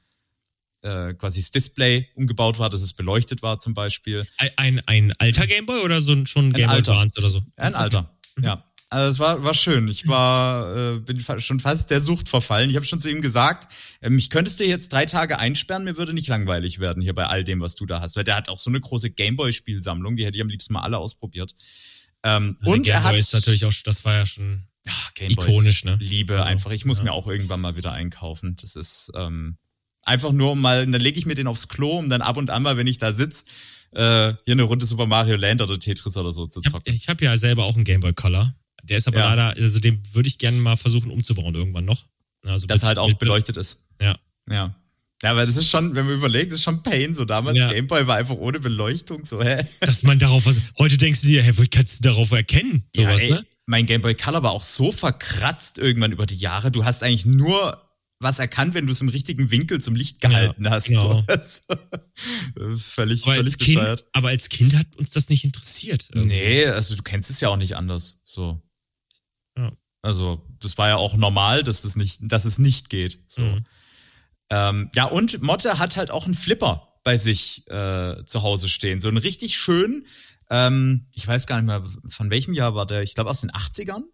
äh, äh, quasi das Display umgebaut war, dass es beleuchtet war zum Beispiel. Ein, ein, ein alter Gameboy oder so schon ein Gameboy Advance oder so? Ein alter, mhm. ja. Also es war war schön. Ich war äh, bin schon fast der Sucht verfallen. Ich habe schon zu ihm gesagt, äh, mich könntest du jetzt drei Tage einsperren, mir würde nicht langweilig werden hier bei all dem, was du da hast. Weil der hat auch so eine große Gameboy-Spielsammlung, die hätte ich am liebsten mal alle ausprobiert. Ähm, ja, und er hat ist natürlich auch, das war ja schon ja, ikonisch, ne? Liebe also, einfach. Ich muss ja. mir auch irgendwann mal wieder einkaufen. Das ist ähm, einfach nur um mal, dann lege ich mir den aufs Klo, um dann ab und an mal, wenn ich da sitze, äh, hier eine Runde Super Mario Land oder Tetris oder so zu zocken. Ich habe hab ja selber auch einen Gameboy Color. Der ist aber ja. leider, also den würde ich gerne mal versuchen umzubauen irgendwann noch. Also Dass er halt auch mit, beleuchtet ist. Ja. Ja. Ja, aber das ist schon, wenn man überlegt, das ist schon Pain. So damals, ja. Gameboy war einfach ohne Beleuchtung, so, hä? Dass man darauf was, heute denkst du dir, hä, wie kannst du darauf erkennen? Sowas, ja, ey, ne? Mein Gameboy Color war auch so verkratzt irgendwann über die Jahre. Du hast eigentlich nur was erkannt, wenn du es im richtigen Winkel zum Licht gehalten ja, hast. Genau. So. völlig, aber völlig als kind, bescheuert. Aber als Kind hat uns das nicht interessiert. Irgendwie. Nee, also du kennst es ja auch nicht anders, so. Ja. Also, das war ja auch normal, dass das nicht, dass es nicht geht. So. Mhm. Ähm, ja, und Motte hat halt auch einen Flipper bei sich äh, zu Hause stehen. So einen richtig schönen, ähm, ich weiß gar nicht mehr, von welchem Jahr war der? Ich glaube aus den achtzigern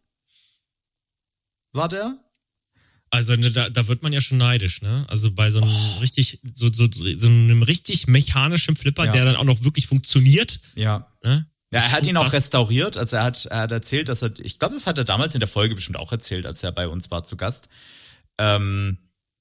war der. Also da, da wird man ja schon neidisch, ne? Also bei so einem oh. richtig, so, so, so einem richtig mechanischen Flipper, ja. der dann auch noch wirklich funktioniert. Ja. Ne? Ja, er hat ihn auch restauriert, also er hat, er hat erzählt, dass er, ich glaube, das hat er damals in der Folge bestimmt auch erzählt, als er bei uns war zu Gast, ähm,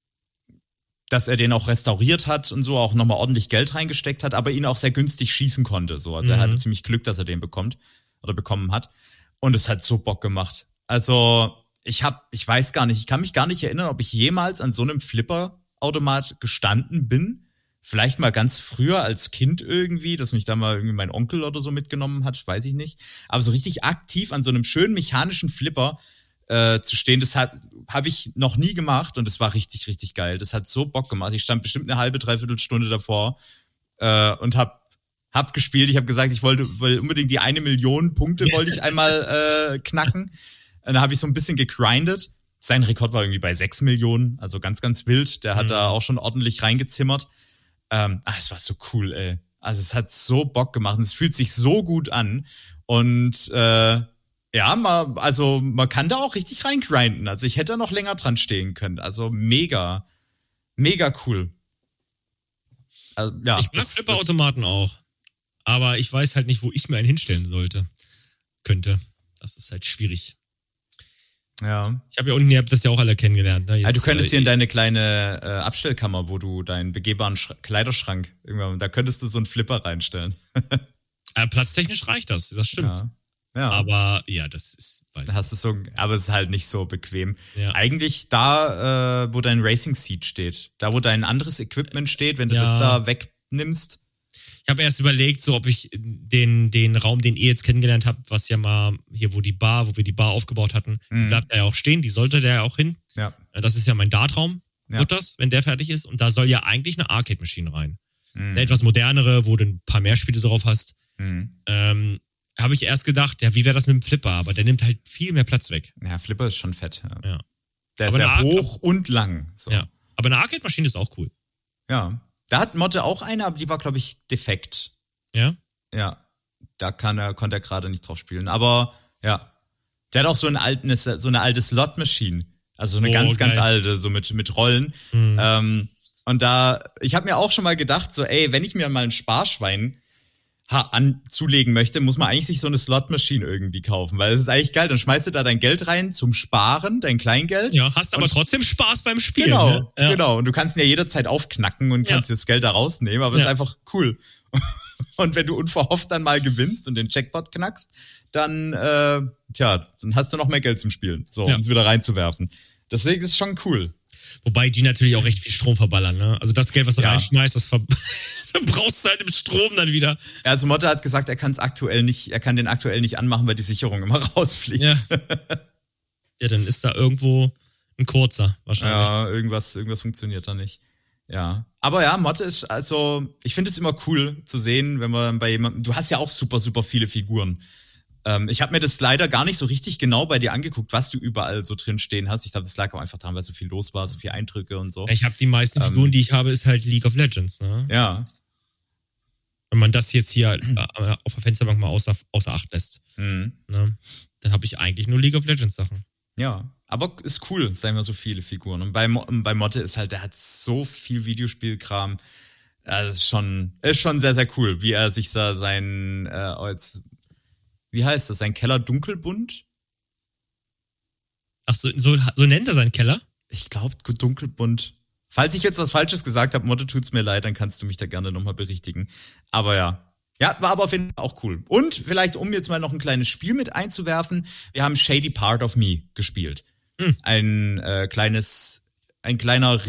dass er den auch restauriert hat und so, auch nochmal ordentlich Geld reingesteckt hat, aber ihn auch sehr günstig schießen konnte, so. Also mhm. er hatte ziemlich Glück, dass er den bekommt oder bekommen hat und es hat so Bock gemacht. Also ich hab, ich weiß gar nicht, ich kann mich gar nicht erinnern, ob ich jemals an so einem Flipper-Automat gestanden bin. Vielleicht mal ganz früher als Kind irgendwie, dass mich da mal irgendwie mein Onkel oder so mitgenommen hat, weiß ich nicht. Aber so richtig aktiv an so einem schönen mechanischen Flipper äh, zu stehen, das hat habe ich noch nie gemacht und das war richtig, richtig geil. Das hat so Bock gemacht. Ich stand bestimmt eine halbe, dreiviertel Stunde davor äh, und hab hab gespielt. Ich habe gesagt, ich wollte, wollte unbedingt die eine Million Punkte wollte ich einmal äh, knacken. Und da habe ich so ein bisschen gegrindet. Sein Rekord war irgendwie bei sechs Millionen, also ganz, ganz wild. Der hat mhm. da auch schon ordentlich reingezimmert. Ähm, ah, es war so cool, ey. Also es hat so Bock gemacht und es fühlt sich so gut an. Und äh, ja, man, also man kann da auch richtig reingrinden. Also ich hätte da noch länger dran stehen können. Also mega, mega cool. Also, ja, ich mag Flipperautomaten auch. Aber ich weiß halt nicht, wo ich mir einen hinstellen sollte. Könnte. Das ist halt schwierig. Ja. Ich habe ja unten, ihr habt das ja auch alle kennengelernt. Ne? Jetzt, ja, du könntest äh, hier in deine kleine äh, Abstellkammer, wo du deinen begehbaren Sch- Kleiderschrank, irgendwann, da könntest du so einen Flipper reinstellen. äh, platztechnisch reicht das, das stimmt. Ja. Ja. Aber ja, das ist. Da hast du so, aber es ist halt nicht so bequem. Ja. Eigentlich da, äh, wo dein Racing Seat steht, da wo dein anderes Equipment steht, wenn du ja. das da wegnimmst. Ich habe erst überlegt, so ob ich den den Raum, den ihr jetzt kennengelernt habt, was ja mal hier, wo die Bar, wo wir die Bar aufgebaut hatten, mhm. bleibt er ja auch stehen, die sollte der ja auch hin. Ja. Das ist ja mein Dartraum, ja. wird das, wenn der fertig ist. Und da soll ja eigentlich eine Arcade-Maschine rein. Mhm. Eine etwas modernere, wo du ein paar mehr Spiele drauf hast. Mhm. Ähm, habe ich erst gedacht, ja, wie wäre das mit dem Flipper? Aber der nimmt halt viel mehr Platz weg. Ja, Flipper ist schon fett. Ja. ja. Der ist ja hoch und lang. So. Ja. Aber eine Arcade-Maschine ist auch cool. Ja. Da hat Motte auch eine, aber die war, glaube ich, defekt. Ja? Ja. Da kann er, konnte er gerade nicht drauf spielen. Aber, ja. Der hat auch so, ein alten, so eine alte Slot-Maschine. Also so eine oh, ganz, geil. ganz alte, so mit, mit Rollen. Mhm. Ähm, und da, ich habe mir auch schon mal gedacht, so, ey, wenn ich mir mal ein Sparschwein ha, anzulegen möchte, muss man eigentlich sich so eine Slot-Maschine irgendwie kaufen, weil es ist eigentlich geil. Dann schmeißt du da dein Geld rein zum Sparen, dein Kleingeld. Ja, hast aber trotzdem Spaß beim Spielen. Genau, ne? ja. genau. Und du kannst ihn ja jederzeit aufknacken und kannst Ja. das Geld da rausnehmen, aber es Ja. ist einfach cool. Und wenn du unverhofft dann mal gewinnst und den Jackpot knackst, dann, äh, tja, dann hast du noch mehr Geld zum Spielen, so, Ja. um es wieder reinzuwerfen. Deswegen ist es schon cool. Wobei die natürlich auch recht viel Strom verballern, ne? Also das Geld, was du Ja. reinschmeißt, das ver verbrauchst du halt im Strom dann wieder. Also Motte hat gesagt, er kann es aktuell nicht, er kann den aktuell nicht anmachen, weil die Sicherung immer rausfliegt. Ja. Ja, dann ist da irgendwo ein kurzer wahrscheinlich. Ja, irgendwas, irgendwas funktioniert da nicht. Ja. Aber ja, Motte ist, also, ich finde es immer cool zu sehen, wenn man bei jemandem, du hast ja auch super, super viele Figuren. Ähm, ich habe mir das leider gar nicht so richtig genau bei dir angeguckt, was du überall so drin stehen hast. Ich glaube, das lag auch einfach daran, weil so viel los war, so viele Eindrücke und so. Ich habe die meisten Ähm. Figuren, die ich habe, ist halt League of Legends, ne? Ja. Wenn man das jetzt hier äh, auf der Fensterbank mal außer, außer Acht lässt, Mhm. ne? Dann habe ich eigentlich nur League of Legends Sachen. Ja, aber ist cool, sagen wir so viele Figuren. Und bei, Mo- bei Motte ist halt, der hat so viel Videospielkram. Ja, das ist schon, ist schon sehr, sehr cool, wie er sich da sein, äh, als, wie heißt das, sein Keller dunkelbunt? Ach so, so, so nennt er seinen Keller? Ich glaube, dunkelbunt. Falls ich jetzt was Falsches gesagt habe, Motte, tut's mir leid, dann kannst du mich da gerne nochmal berichtigen. Aber ja. Ja, war aber auf jeden Fall auch cool. Und vielleicht, um jetzt mal noch ein kleines Spiel mit einzuwerfen, wir haben Shady Part of Me gespielt. Hm. Ein äh, kleines, ein kleiner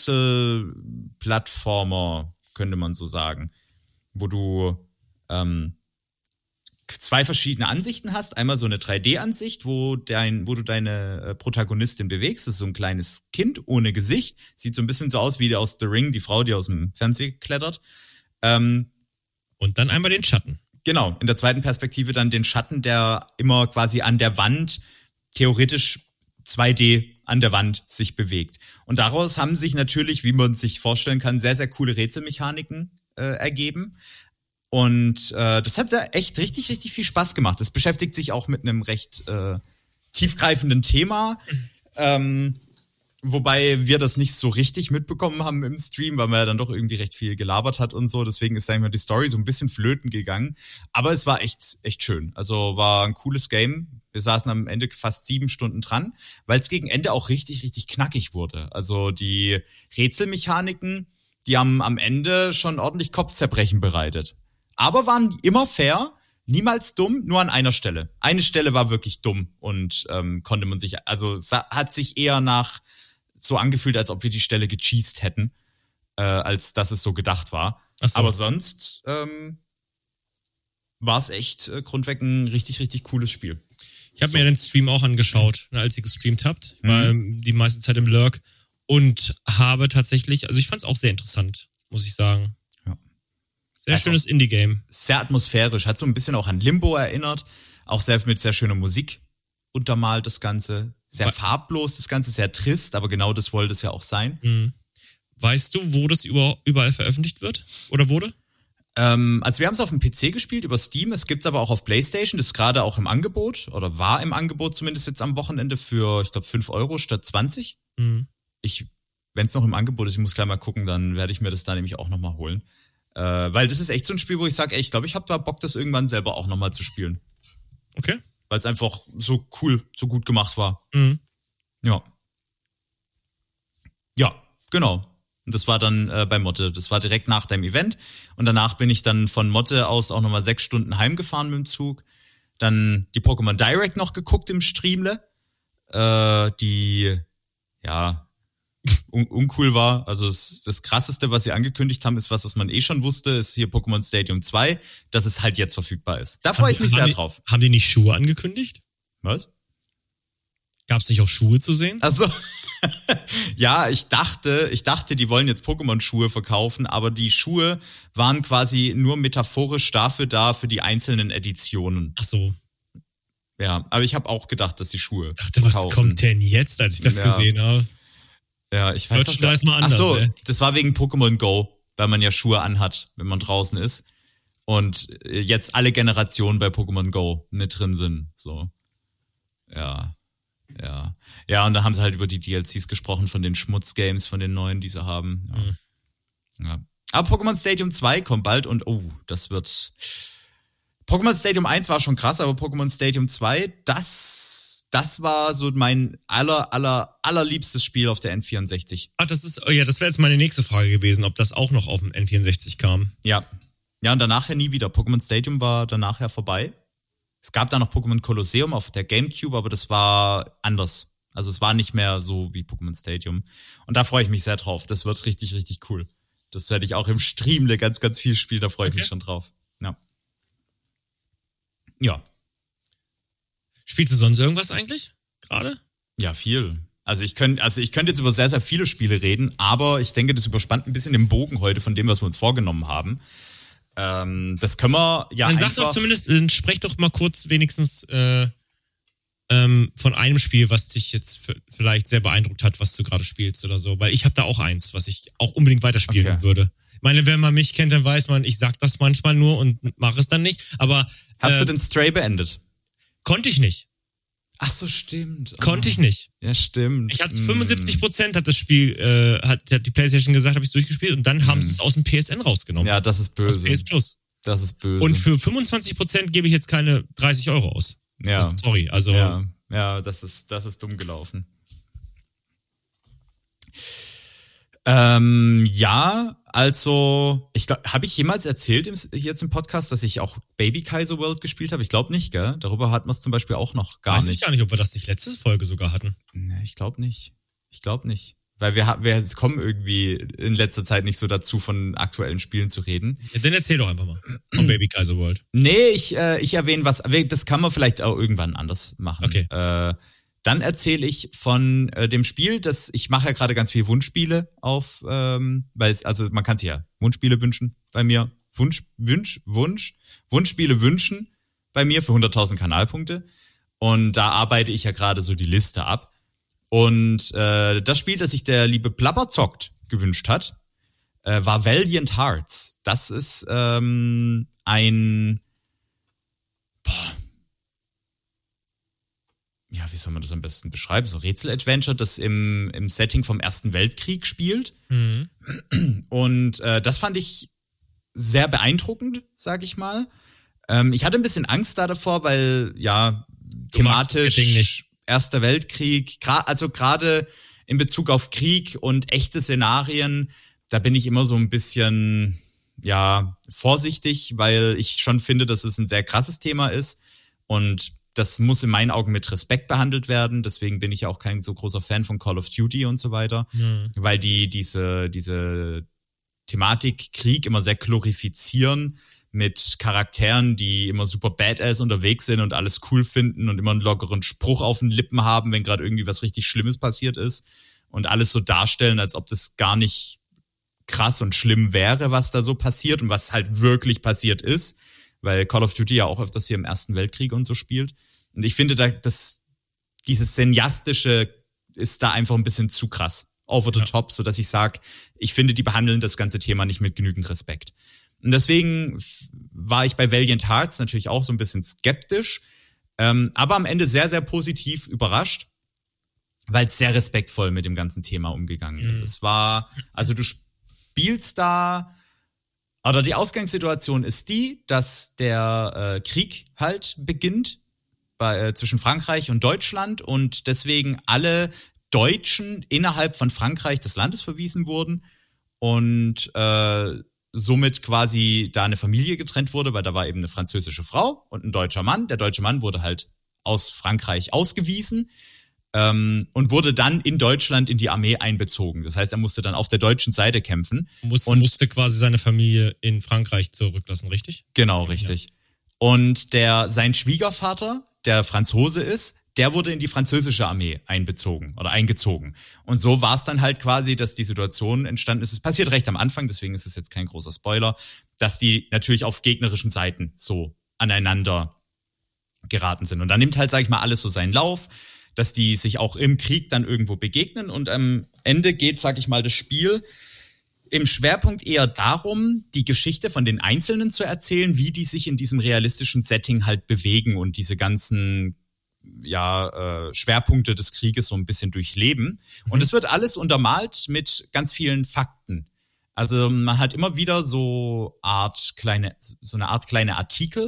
Rätsel-Plattformer, könnte man so sagen, wo du ähm, zwei verschiedene Ansichten hast. Einmal so eine drei D-Ansicht, wo dein, wo du deine äh, Protagonistin bewegst. Das ist so ein kleines Kind ohne Gesicht. Sieht so ein bisschen so aus wie die aus The Ring, die Frau, die aus dem Fernseher klettert. Ähm, Und dann einmal den Schatten. Genau, in der zweiten Perspektive dann den Schatten, der immer quasi an der Wand, theoretisch zwei D an der Wand sich bewegt. Und daraus haben sich natürlich, wie man sich vorstellen kann, sehr, sehr coole Rätselmechaniken äh, ergeben. Und äh, das hat sehr, echt richtig, richtig viel Spaß gemacht. Es beschäftigt sich auch mit einem recht äh, tiefgreifenden Thema. Ähm, Wobei wir das nicht so richtig mitbekommen haben im Stream, weil man ja dann doch irgendwie recht viel gelabert hat und so. Deswegen ist, sagen wir, die Story so ein bisschen flöten gegangen. Aber es war echt, echt schön. Also war ein cooles Game. Wir saßen am Ende fast sieben Stunden dran, weil es gegen Ende auch richtig, richtig knackig wurde. Also die Rätselmechaniken, die haben am Ende schon ordentlich Kopfzerbrechen bereitet. Aber waren immer fair, niemals dumm, nur an einer Stelle. Eine Stelle war wirklich dumm und ähm, konnte man sich, also hat sich eher nach so angefühlt, als ob wir die Stelle gecheased hätten, äh, als dass es so gedacht war. Ach so. Aber sonst ähm, war es echt äh, grundweg ein richtig, richtig cooles Spiel. Ich habe So. mir den Stream auch angeschaut, als ihr gestreamt habt. Ich war die meiste Zeit im Lurk und habe tatsächlich, also ich fand es auch sehr interessant, muss ich sagen. Ja. Sehr Also schönes Indie-Game. Sehr atmosphärisch, hat so ein bisschen auch an Limbo erinnert, auch sehr mit sehr schöner Musik untermalt das Ganze. Sehr Wa- farblos das Ganze, sehr trist, aber genau das wollte es ja auch sein. Mhm. Weißt du, wo das über, überall veröffentlicht wird? Oder wurde? Ähm, also wir haben es auf dem P C gespielt, über Steam, es gibt's aber auch auf PlayStation, das ist gerade auch im Angebot, oder war im Angebot zumindest jetzt am Wochenende für, ich glaube, fünf Euro statt zwanzig. Mhm. Ich, wenn es noch im Angebot ist, ich muss gleich mal gucken, dann werde ich mir das da nämlich auch nochmal holen. Äh, weil das ist echt so ein Spiel, wo ich sage, ey, ich glaube, ich habe da Bock, das irgendwann selber auch nochmal zu spielen. Okay. Weil es einfach so cool, so gut gemacht war. Mhm. Ja. Ja, genau. Und das war dann äh, bei Motte. Das war direkt nach deinem Event. Und danach bin ich dann von Motte aus auch nochmal sechs Stunden heimgefahren mit dem Zug. Dann die Pokémon Direct noch geguckt im Streamle. Äh, die, ja, un uncool war. Also das, das Krasseste, was sie angekündigt haben, ist was, was man eh schon wusste, ist hier Pokémon Stadium zwei, dass es halt jetzt verfügbar ist. Da freue ich mich haben sehr die, drauf. Haben die nicht Schuhe angekündigt? Was? Gab es nicht auch Schuhe zu sehen? Also ja, ich dachte, ich dachte, die wollen jetzt Pokémon-Schuhe verkaufen, aber die Schuhe waren quasi nur metaphorisch dafür da, für die einzelnen Editionen. Ach so. Ja, aber ich habe auch gedacht, dass die Schuhe Ich dachte, was verkaufen. kommt denn jetzt, als ich das Ja. gesehen habe? Ja, ich weiß Merchandise nicht. mal anders, Ach so, ey. das war wegen Pokémon Go, weil man ja Schuhe anhat, wenn man draußen ist. Und jetzt alle Generationen bei Pokémon Go mit drin sind. So. Ja. Ja. Ja, und da haben sie halt über die D L Cs gesprochen, von den Schmutzgames, von den neuen, die sie haben. Ja. Mhm. Ja. Aber Pokémon Stadium zwei kommt bald und oh, das wird, Pokémon Stadium eins war schon krass, aber Pokémon Stadium zwei, das, das war so mein aller, aller, allerliebstes Spiel auf der N vierundsechzig. Ach, das ist, oh ja, das wäre jetzt meine nächste Frage gewesen, ob das auch noch auf dem N vierundsechzig kam. Ja. Ja, und danach ja nie wieder. Pokémon Stadium war danach ja vorbei. Es gab da noch Pokémon Colosseum auf der GameCube, aber das war anders. Also es war nicht mehr so wie Pokémon Stadium. Und da freue ich mich sehr drauf. Das wird richtig, richtig cool. Das werde ich auch im Streamle ganz, ganz viel spielen. Da freue ich okay. mich schon drauf. Ja. Ja. Spielst du sonst irgendwas eigentlich gerade? Ja, viel. Also ich könnte also ich könnte jetzt über sehr, sehr viele Spiele reden, aber ich denke, das überspannt ein bisschen den Bogen heute von dem, was wir uns vorgenommen haben. Ähm, das können wir ja dann einfach... Dann sag doch zumindest, dann sprech doch mal kurz wenigstens äh, ähm, von einem Spiel, was dich jetzt f- vielleicht sehr beeindruckt hat, was du gerade spielst oder so. Weil ich habe da auch eins, was ich auch unbedingt weiterspielen okay. würde. Ich meine, wenn man mich kennt, dann weiß man, ich sag das manchmal nur und mache es dann nicht. Aber hast äh, du den Stray beendet? Konnte ich nicht. Ach so, stimmt. Oh. Konnte ich nicht. Ja, stimmt. Ich hatte mm. fünfundsiebzig Prozent hat das Spiel, äh, hat, hat die PlayStation gesagt, habe ich durchgespielt und dann mm. haben sie es aus dem P S N rausgenommen. Ja, das ist böse. Aus P S Plus. Das ist böse. Und für fünfundzwanzig Prozent gebe ich jetzt keine dreißig Euro aus. Ja. Also, sorry, also. Ja, ja, das ist, das ist dumm gelaufen. Ähm, ja, also, ich glaube, habe ich jemals erzählt im, hier jetzt im Podcast, dass ich auch Baby Kaiser World gespielt habe? Ich glaube nicht, gell? Darüber hatten wir es zum Beispiel auch noch gar Weiß nicht. Ich gar nicht, ob wir das nicht letzte Folge sogar hatten. Nee, ich glaube nicht. Ich glaube nicht. Weil wir, wir kommen irgendwie in letzter Zeit nicht so dazu, von aktuellen Spielen zu reden. Ja, dann erzähl doch einfach mal von Baby Kaiser World. Nee, ich, äh, ich erwähne was, das kann man vielleicht auch irgendwann anders machen. Okay. Äh, Dann erzähle ich von äh, dem Spiel, das ich mache ja gerade ganz viele Wunschspiele auf, ähm, weil es, also man kann sich ja Wunschspiele wünschen bei mir. Wunsch, Wunsch, Wunsch, Wunschspiele wünschen bei mir für hunderttausend Kanalpunkte. Und da arbeite ich ja gerade so die Liste ab. Und äh, das Spiel, das sich der liebe Plapperzockt gewünscht hat, äh, war Valiant Hearts. Das ist ähm, ein... Boah, ja, wie soll man das am besten beschreiben? So Rätsel-Adventure, das im, im Setting vom Ersten Weltkrieg spielt. Mhm. Und äh, das fand ich sehr beeindruckend, sag ich mal. Ähm, ich hatte ein bisschen Angst da davor, weil, ja, du thematisch Erster Weltkrieg, gra- also gerade in Bezug auf Krieg und echte Szenarien, da bin ich immer so ein bisschen, ja, vorsichtig, weil ich schon finde, dass es ein sehr krasses Thema ist. Und das muss in meinen Augen mit Respekt behandelt werden. Deswegen bin ich ja auch kein so großer Fan von Call of Duty und so weiter. Mhm. Weil die diese diese Thematik Krieg immer sehr glorifizieren mit Charakteren, die immer super badass unterwegs sind und alles cool finden und immer einen lockeren Spruch auf den Lippen haben, wenn gerade irgendwie was richtig Schlimmes passiert ist. Und alles so darstellen, als ob das gar nicht krass und schlimm wäre, was da so passiert und was halt wirklich passiert ist. Weil Call of Duty ja auch öfters hier im Ersten Weltkrieg und so spielt. Und ich finde, da, dass dieses Cineastische ist da einfach ein bisschen zu krass, over the ja. top, so dass ich sage, ich finde, die behandeln das ganze Thema nicht mit genügend Respekt. Und deswegen war ich bei Valiant Hearts natürlich auch so ein bisschen skeptisch, ähm, aber am Ende sehr, sehr positiv überrascht, weil es sehr respektvoll mit dem ganzen Thema umgegangen ist. Mhm. Es war, also du spielst da, oder die Ausgangssituation ist die, dass der äh, Krieg halt beginnt bei, äh, zwischen Frankreich und Deutschland und deswegen alle Deutschen innerhalb von Frankreich des Landes verwiesen wurden und äh, somit quasi da eine Familie getrennt wurde, weil da war eben eine französische Frau und ein deutscher Mann. Der deutsche Mann wurde halt aus Frankreich ausgewiesen ähm, und wurde dann in Deutschland in die Armee einbezogen. Das heißt, er musste dann auf der deutschen Seite kämpfen. Musste, und musste quasi seine Familie in Frankreich zurücklassen, richtig? Genau, richtig. Ja. Und der sein Schwiegervater, der Franzose ist, der wurde in die französische Armee einbezogen oder eingezogen. Und so war es dann halt quasi, dass die Situation entstanden ist. Es passiert recht am Anfang, deswegen ist es jetzt kein großer Spoiler, dass die natürlich auf gegnerischen Seiten so aneinander geraten sind. Und dann nimmt halt, sag ich mal, alles so seinen Lauf, dass die sich auch im Krieg dann irgendwo begegnen. Und am Ende geht, sag ich mal, das Spiel im Schwerpunkt eher darum, die Geschichte von den Einzelnen zu erzählen, wie die sich in diesem realistischen Setting halt bewegen und diese ganzen ja äh, Schwerpunkte des Krieges so ein bisschen durchleben. Mhm. Und es wird alles untermalt mit ganz vielen Fakten. Also man hat immer wieder so Art kleine, so eine Art kleine Artikel,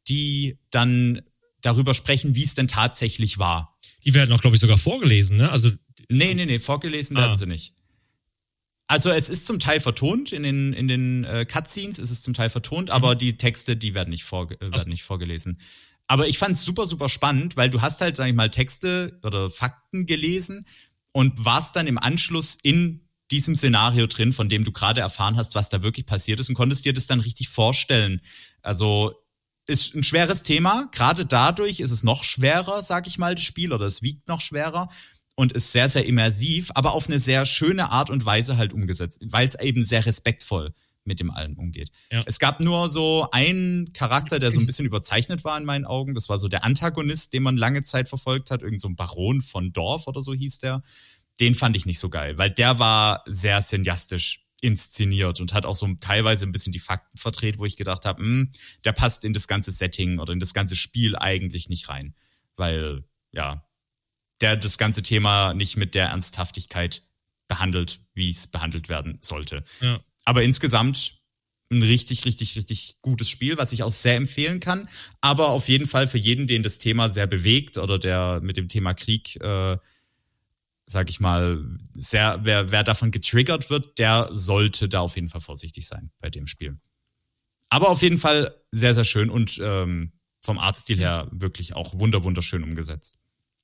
die dann darüber sprechen, wie es denn tatsächlich war. Die werden auch, glaube ich, sogar vorgelesen, ne? Also Nee, nee, nee, vorgelesen werden ah. sie nicht. Also es ist zum Teil vertont, in den, in den äh, Cutscenes ist es zum Teil vertont, mhm. aber die Texte, die werden nicht, vorge- äh, werden also. nicht vorgelesen. Aber ich fand's super, super spannend, weil du hast halt, sag ich mal, Texte oder Fakten gelesen und warst dann im Anschluss in diesem Szenario drin, von dem du gerade erfahren hast, was da wirklich passiert ist und konntest dir das dann richtig vorstellen. Also ist ein schweres Thema, gerade dadurch ist es noch schwerer, sag ich mal, das Spiel, oder es wiegt noch schwerer und ist sehr, sehr immersiv, aber auf eine sehr schöne Art und Weise halt umgesetzt, weil es eben sehr respektvoll mit dem allen umgeht. Ja. Es gab nur so einen Charakter, der so ein bisschen überzeichnet war in meinen Augen. Das war so der Antagonist, den man lange Zeit verfolgt hat. Irgend so ein Baron von Dorf oder so hieß der. Den fand ich nicht so geil, weil der war sehr cineastisch inszeniert und hat auch so teilweise ein bisschen die Fakten verdreht, wo ich gedacht habe, mh, der passt in das ganze Setting oder in das ganze Spiel eigentlich nicht rein. Weil, ja, der das ganze Thema nicht mit der Ernsthaftigkeit behandelt, wie es behandelt werden sollte. Ja. Aber insgesamt ein richtig, richtig, richtig gutes Spiel, was ich auch sehr empfehlen kann. Aber auf jeden Fall für jeden, den das Thema sehr bewegt oder der mit dem Thema Krieg, äh, sag ich mal, sehr, wer, wer davon getriggert wird, der sollte da auf jeden Fall vorsichtig sein bei dem Spiel. Aber auf jeden Fall sehr, sehr schön und ähm, vom Artstil her wirklich auch wunder, wunderschön umgesetzt.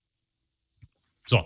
So.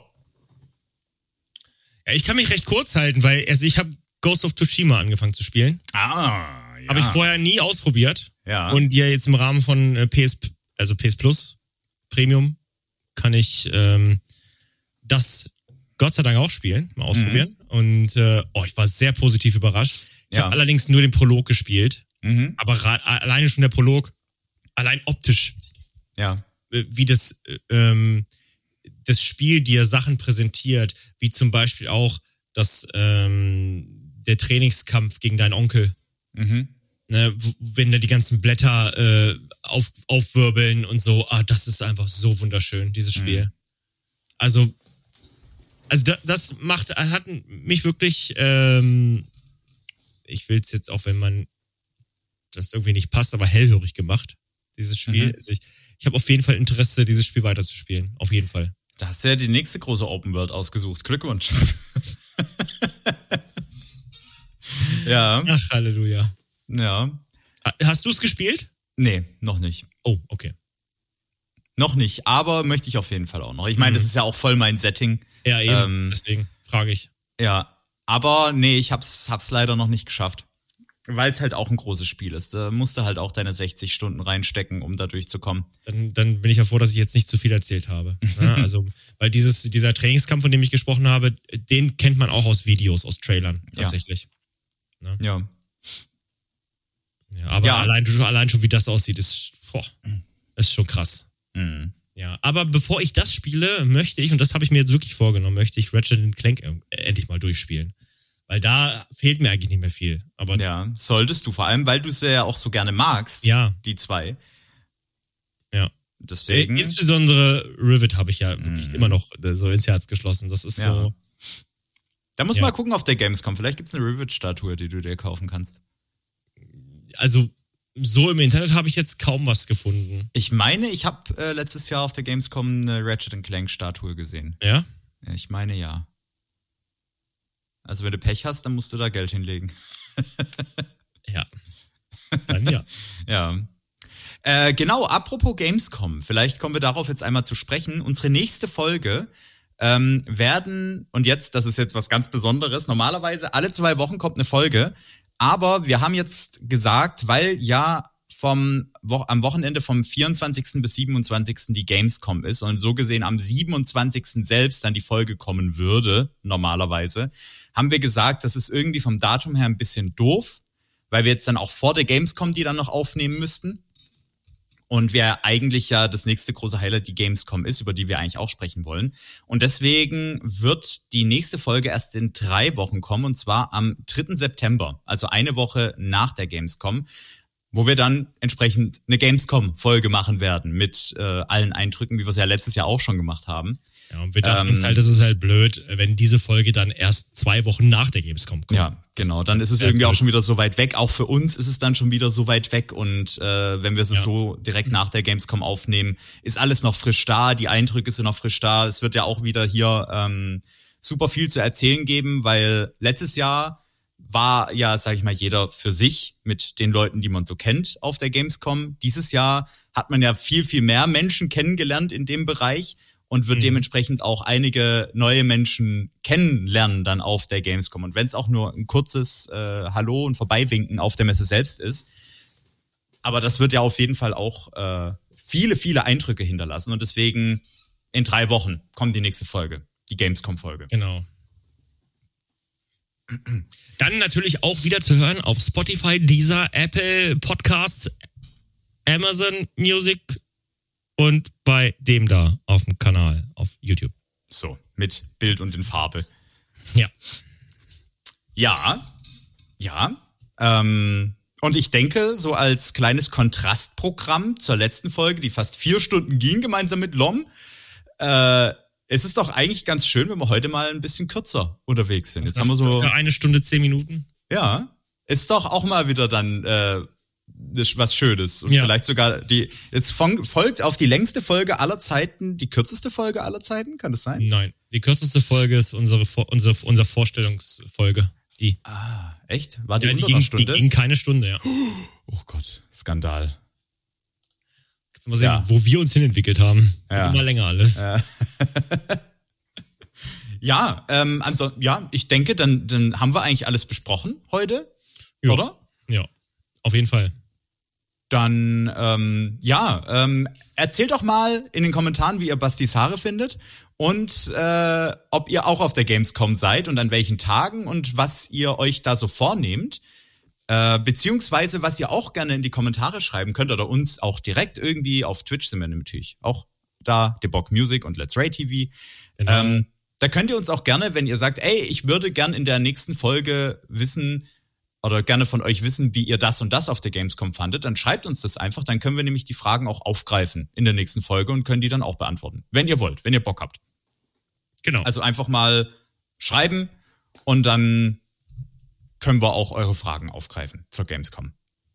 Ja, ich kann mich recht kurz halten, weil also ich habe Ghost of Tsushima angefangen zu spielen. Ah, ja. Habe ich vorher nie ausprobiert. Ja. Und ja jetzt im Rahmen von äh, P S, also P S Plus Premium, kann ich ähm, das Gott sei Dank auch spielen, mal ausprobieren. Mhm. Und äh, oh, ich war sehr positiv überrascht. Ich ja. habe allerdings nur den Prolog gespielt. Mhm. Aber ra- alleine schon der Prolog, allein optisch, ja, wie das ähm, das Spiel dir Sachen präsentiert, wie zum Beispiel auch das ähm, der Trainingskampf gegen deinen Onkel. Mhm. Ne, wenn da die ganzen Blätter äh, auf, aufwirbeln und so. Ah, das ist einfach so wunderschön, dieses Spiel. Mhm. Also, also da, das macht, hat mich wirklich, ähm, ich will es jetzt auch, wenn man das irgendwie nicht passt, aber hellhörig gemacht, dieses Spiel. Mhm. Also ich, ich habe auf jeden Fall Interesse, dieses Spiel weiterzuspielen. Auf jeden Fall. Da hast du ja die nächste große Open World ausgesucht. Glückwunsch. Ja. Ach, Halleluja. Ja. Hast du es gespielt? Nee, noch nicht. Oh, okay. Noch nicht, aber möchte ich auf jeden Fall auch noch. Ich meine, mhm. das ist ja auch voll mein Setting. Ja, eben, ähm, deswegen frage ich. Ja, aber nee, ich hab's, hab's leider noch nicht geschafft. Weil es halt auch ein großes Spiel ist. Da musst du halt auch deine sechzig Stunden reinstecken, um da durchzukommen. Dann, dann bin ich ja froh, dass ich jetzt nicht zu viel erzählt habe. Ja, also, weil dieses, dieser Trainingskampf, von dem ich gesprochen habe, den kennt man auch aus Videos, aus Trailern tatsächlich. Ja. Ne? Ja. Ja, aber ja. Allein, allein schon, wie das aussieht, ist, boah, ist schon krass. Mhm. Ja, aber bevor ich das spiele, möchte ich, und das habe ich mir jetzt wirklich vorgenommen, möchte ich Ratchet and Clank endlich mal durchspielen. Weil da fehlt mir eigentlich nicht mehr viel. Aber ja, solltest du, vor allem, weil du es ja auch so gerne magst. Ja. Die zwei. Ja. Deswegen. Insbesondere Rivet habe ich ja wirklich mm. immer noch so ins Herz geschlossen. Das ist ja. so. Da muss ja. mal gucken auf der Gamescom. Vielleicht gibt's eine Rivet-Statue, die du dir kaufen kannst. Also, so im Internet habe ich jetzt kaum was gefunden. Ich meine, ich habe äh, letztes Jahr auf der Gamescom eine Ratchet and Clank-Statue gesehen. Ja? Ja, ich meine, ja. Also wenn du Pech hast, dann musst du da Geld hinlegen. Ja. Dann ja. Ja. Äh, genau, apropos Gamescom, vielleicht kommen wir darauf jetzt einmal zu sprechen. Unsere nächste Folge ähm, werden, und jetzt, das ist jetzt was ganz Besonderes, normalerweise alle zwei Wochen kommt eine Folge, aber wir haben jetzt gesagt, weil ja vom Wo- am Wochenende vom vierundzwanzigsten bis siebenundzwanzigsten die Gamescom ist und so gesehen am siebenundzwanzigsten selbst dann die Folge kommen würde, normalerweise, haben wir gesagt, das ist irgendwie vom Datum her ein bisschen doof, weil wir jetzt dann auch vor der Gamescom die dann noch aufnehmen müssten. Und wir eigentlich ja das nächste große Highlight die Gamescom ist, über die wir eigentlich auch sprechen wollen. Und deswegen wird die nächste Folge erst in drei Wochen kommen, und zwar am dritten September, also eine Woche nach der Gamescom, wo wir dann entsprechend eine Gamescom-Folge machen werden mit äh, allen Eindrücken, wie wir es ja letztes Jahr auch schon gemacht haben. Ja, und wir dachten ähm, uns halt, das ist halt blöd, wenn diese Folge dann erst zwei Wochen nach der Gamescom kommt. Ja, genau. Dann ist es irgendwie blöd. Auch schon wieder so weit weg. Auch für uns ist es dann schon wieder so weit weg. Und äh, wenn wir es ja. so direkt nach der Gamescom aufnehmen, ist alles noch frisch da. Die Eindrücke sind noch frisch da. Es wird ja auch wieder hier ähm, super viel zu erzählen geben, weil letztes Jahr war ja, sag ich mal, jeder für sich mit den Leuten, die man so kennt auf der Gamescom. Dieses Jahr hat man ja viel, viel mehr Menschen kennengelernt in dem Bereich und wird mhm. dementsprechend auch einige neue Menschen kennenlernen dann auf der Gamescom. Und wenn es auch nur ein kurzes äh, Hallo und Vorbeiwinken auf der Messe selbst ist. Aber das wird ja auf jeden Fall auch äh, viele, viele Eindrücke hinterlassen. Und deswegen in drei Wochen kommt die nächste Folge, die Gamescom-Folge. Genau. Dann natürlich auch wieder zu hören auf Spotify, Deezer, Apple Podcasts, Amazon Music und bei dem da auf dem Kanal auf YouTube. So, mit Bild und in Farbe. Ja. Ja, ja. Ähm, und ich denke, so als kleines Kontrastprogramm zur letzten Folge, die fast vier Stunden ging, gemeinsam mit Lom, äh, es ist doch eigentlich ganz schön, wenn wir heute mal ein bisschen kürzer unterwegs sind. Jetzt haben wir so eine Stunde, zehn Minuten. Ja, ist doch auch mal wieder dann äh, was Schönes. Und ja. vielleicht sogar die, jetzt folgt auf die längste Folge aller Zeiten die kürzeste Folge aller Zeiten, kann das sein? Nein, die kürzeste Folge ist unsere, unsere, unsere Vorstellungsfolge. Die. Ah, echt? War die ja, unter die einer ging, Stunde? Die ging keine Stunde, ja. Oh Gott, Skandal. Jetzt mal sehen, ja. wo wir uns hinentwickelt haben. Ja. Immer länger alles. Ja, ja, ähm, also, ja, ich denke, dann, dann haben wir eigentlich alles besprochen heute, ja. oder? Ja, auf jeden Fall. Dann, ähm, ja, ähm, erzählt doch mal in den Kommentaren, wie ihr Bastis Haare findet und äh, ob ihr auch auf der Gamescom seid und an welchen Tagen und was ihr euch da so vornehmt. Äh, beziehungsweise, was ihr auch gerne in die Kommentare schreiben könnt oder uns auch direkt irgendwie auf Twitch sind wir natürlich auch da, Debug Music und Let's Ray T V. Genau. Ähm, da könnt ihr uns auch gerne, wenn ihr sagt, ey, ich würde gern in der nächsten Folge wissen oder gerne von euch wissen, wie ihr das und das auf der Gamescom fandet, dann schreibt uns das einfach, dann können wir nämlich die Fragen auch aufgreifen in der nächsten Folge und können die dann auch beantworten. Wenn ihr wollt, wenn ihr Bock habt. Genau. Also einfach mal schreiben und dann können wir auch eure Fragen aufgreifen zur Gamescom.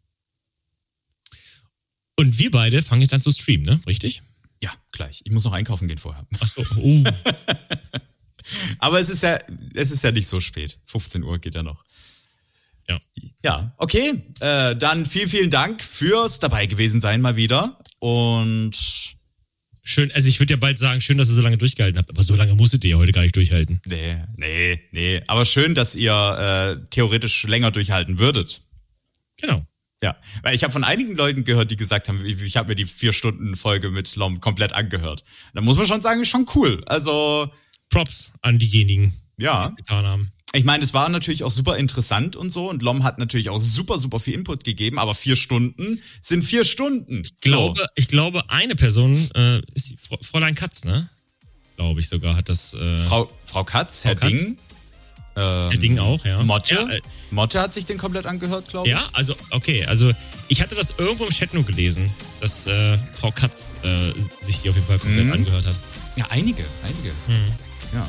Und wir beide fangen jetzt an zu streamen, ne? Richtig? Ja, gleich. Ich muss noch einkaufen gehen vorher. Ach so. Oh. Aber es ist ja, es ist ja nicht so spät. fünfzehn Uhr geht ja noch. Ja. Ja, okay. Äh, dann vielen, vielen Dank fürs dabei gewesen sein mal wieder. Und schön, also ich würde ja bald sagen, schön, dass ihr so lange durchgehalten habt, aber so lange musstet ihr ja heute gar nicht durchhalten. Nee, nee, nee. Aber schön, dass ihr äh, theoretisch länger durchhalten würdet. Genau. Ja, weil ich habe von einigen Leuten gehört, die gesagt haben, ich, ich habe mir die vier-Stunden-Folge mit Lom komplett angehört. Da muss man schon sagen, ist schon cool. Also Props an diejenigen, ja, die es getan haben. Ich meine, es war natürlich auch super interessant und so und Lom hat natürlich auch super, super viel Input gegeben, aber vier Stunden sind vier Stunden. Ich glaube, so. ich glaube eine Person äh, ist die Fräulein Katz, ne? Glaube ich sogar, hat das... Äh, Frau, Frau Katz, Frau Herr Katz. Ding. Ähm, Herr Ding auch, ja. Motte. Ja, äh, Motte hat sich den komplett angehört, glaube ich. Ja, also, okay, also ich hatte das irgendwo im Chat nur gelesen, dass äh, Frau Katz äh, sich die auf jeden Fall komplett mhm. angehört hat. Ja, einige, einige. Mhm. Ja.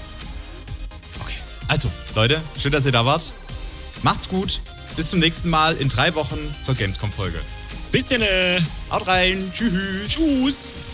Also, Leute, schön, dass ihr da wart. Macht's gut. Bis zum nächsten Mal in drei Wochen zur Gamescom-Folge. Bis denn. Haut rein. Tschüss. Tschüss.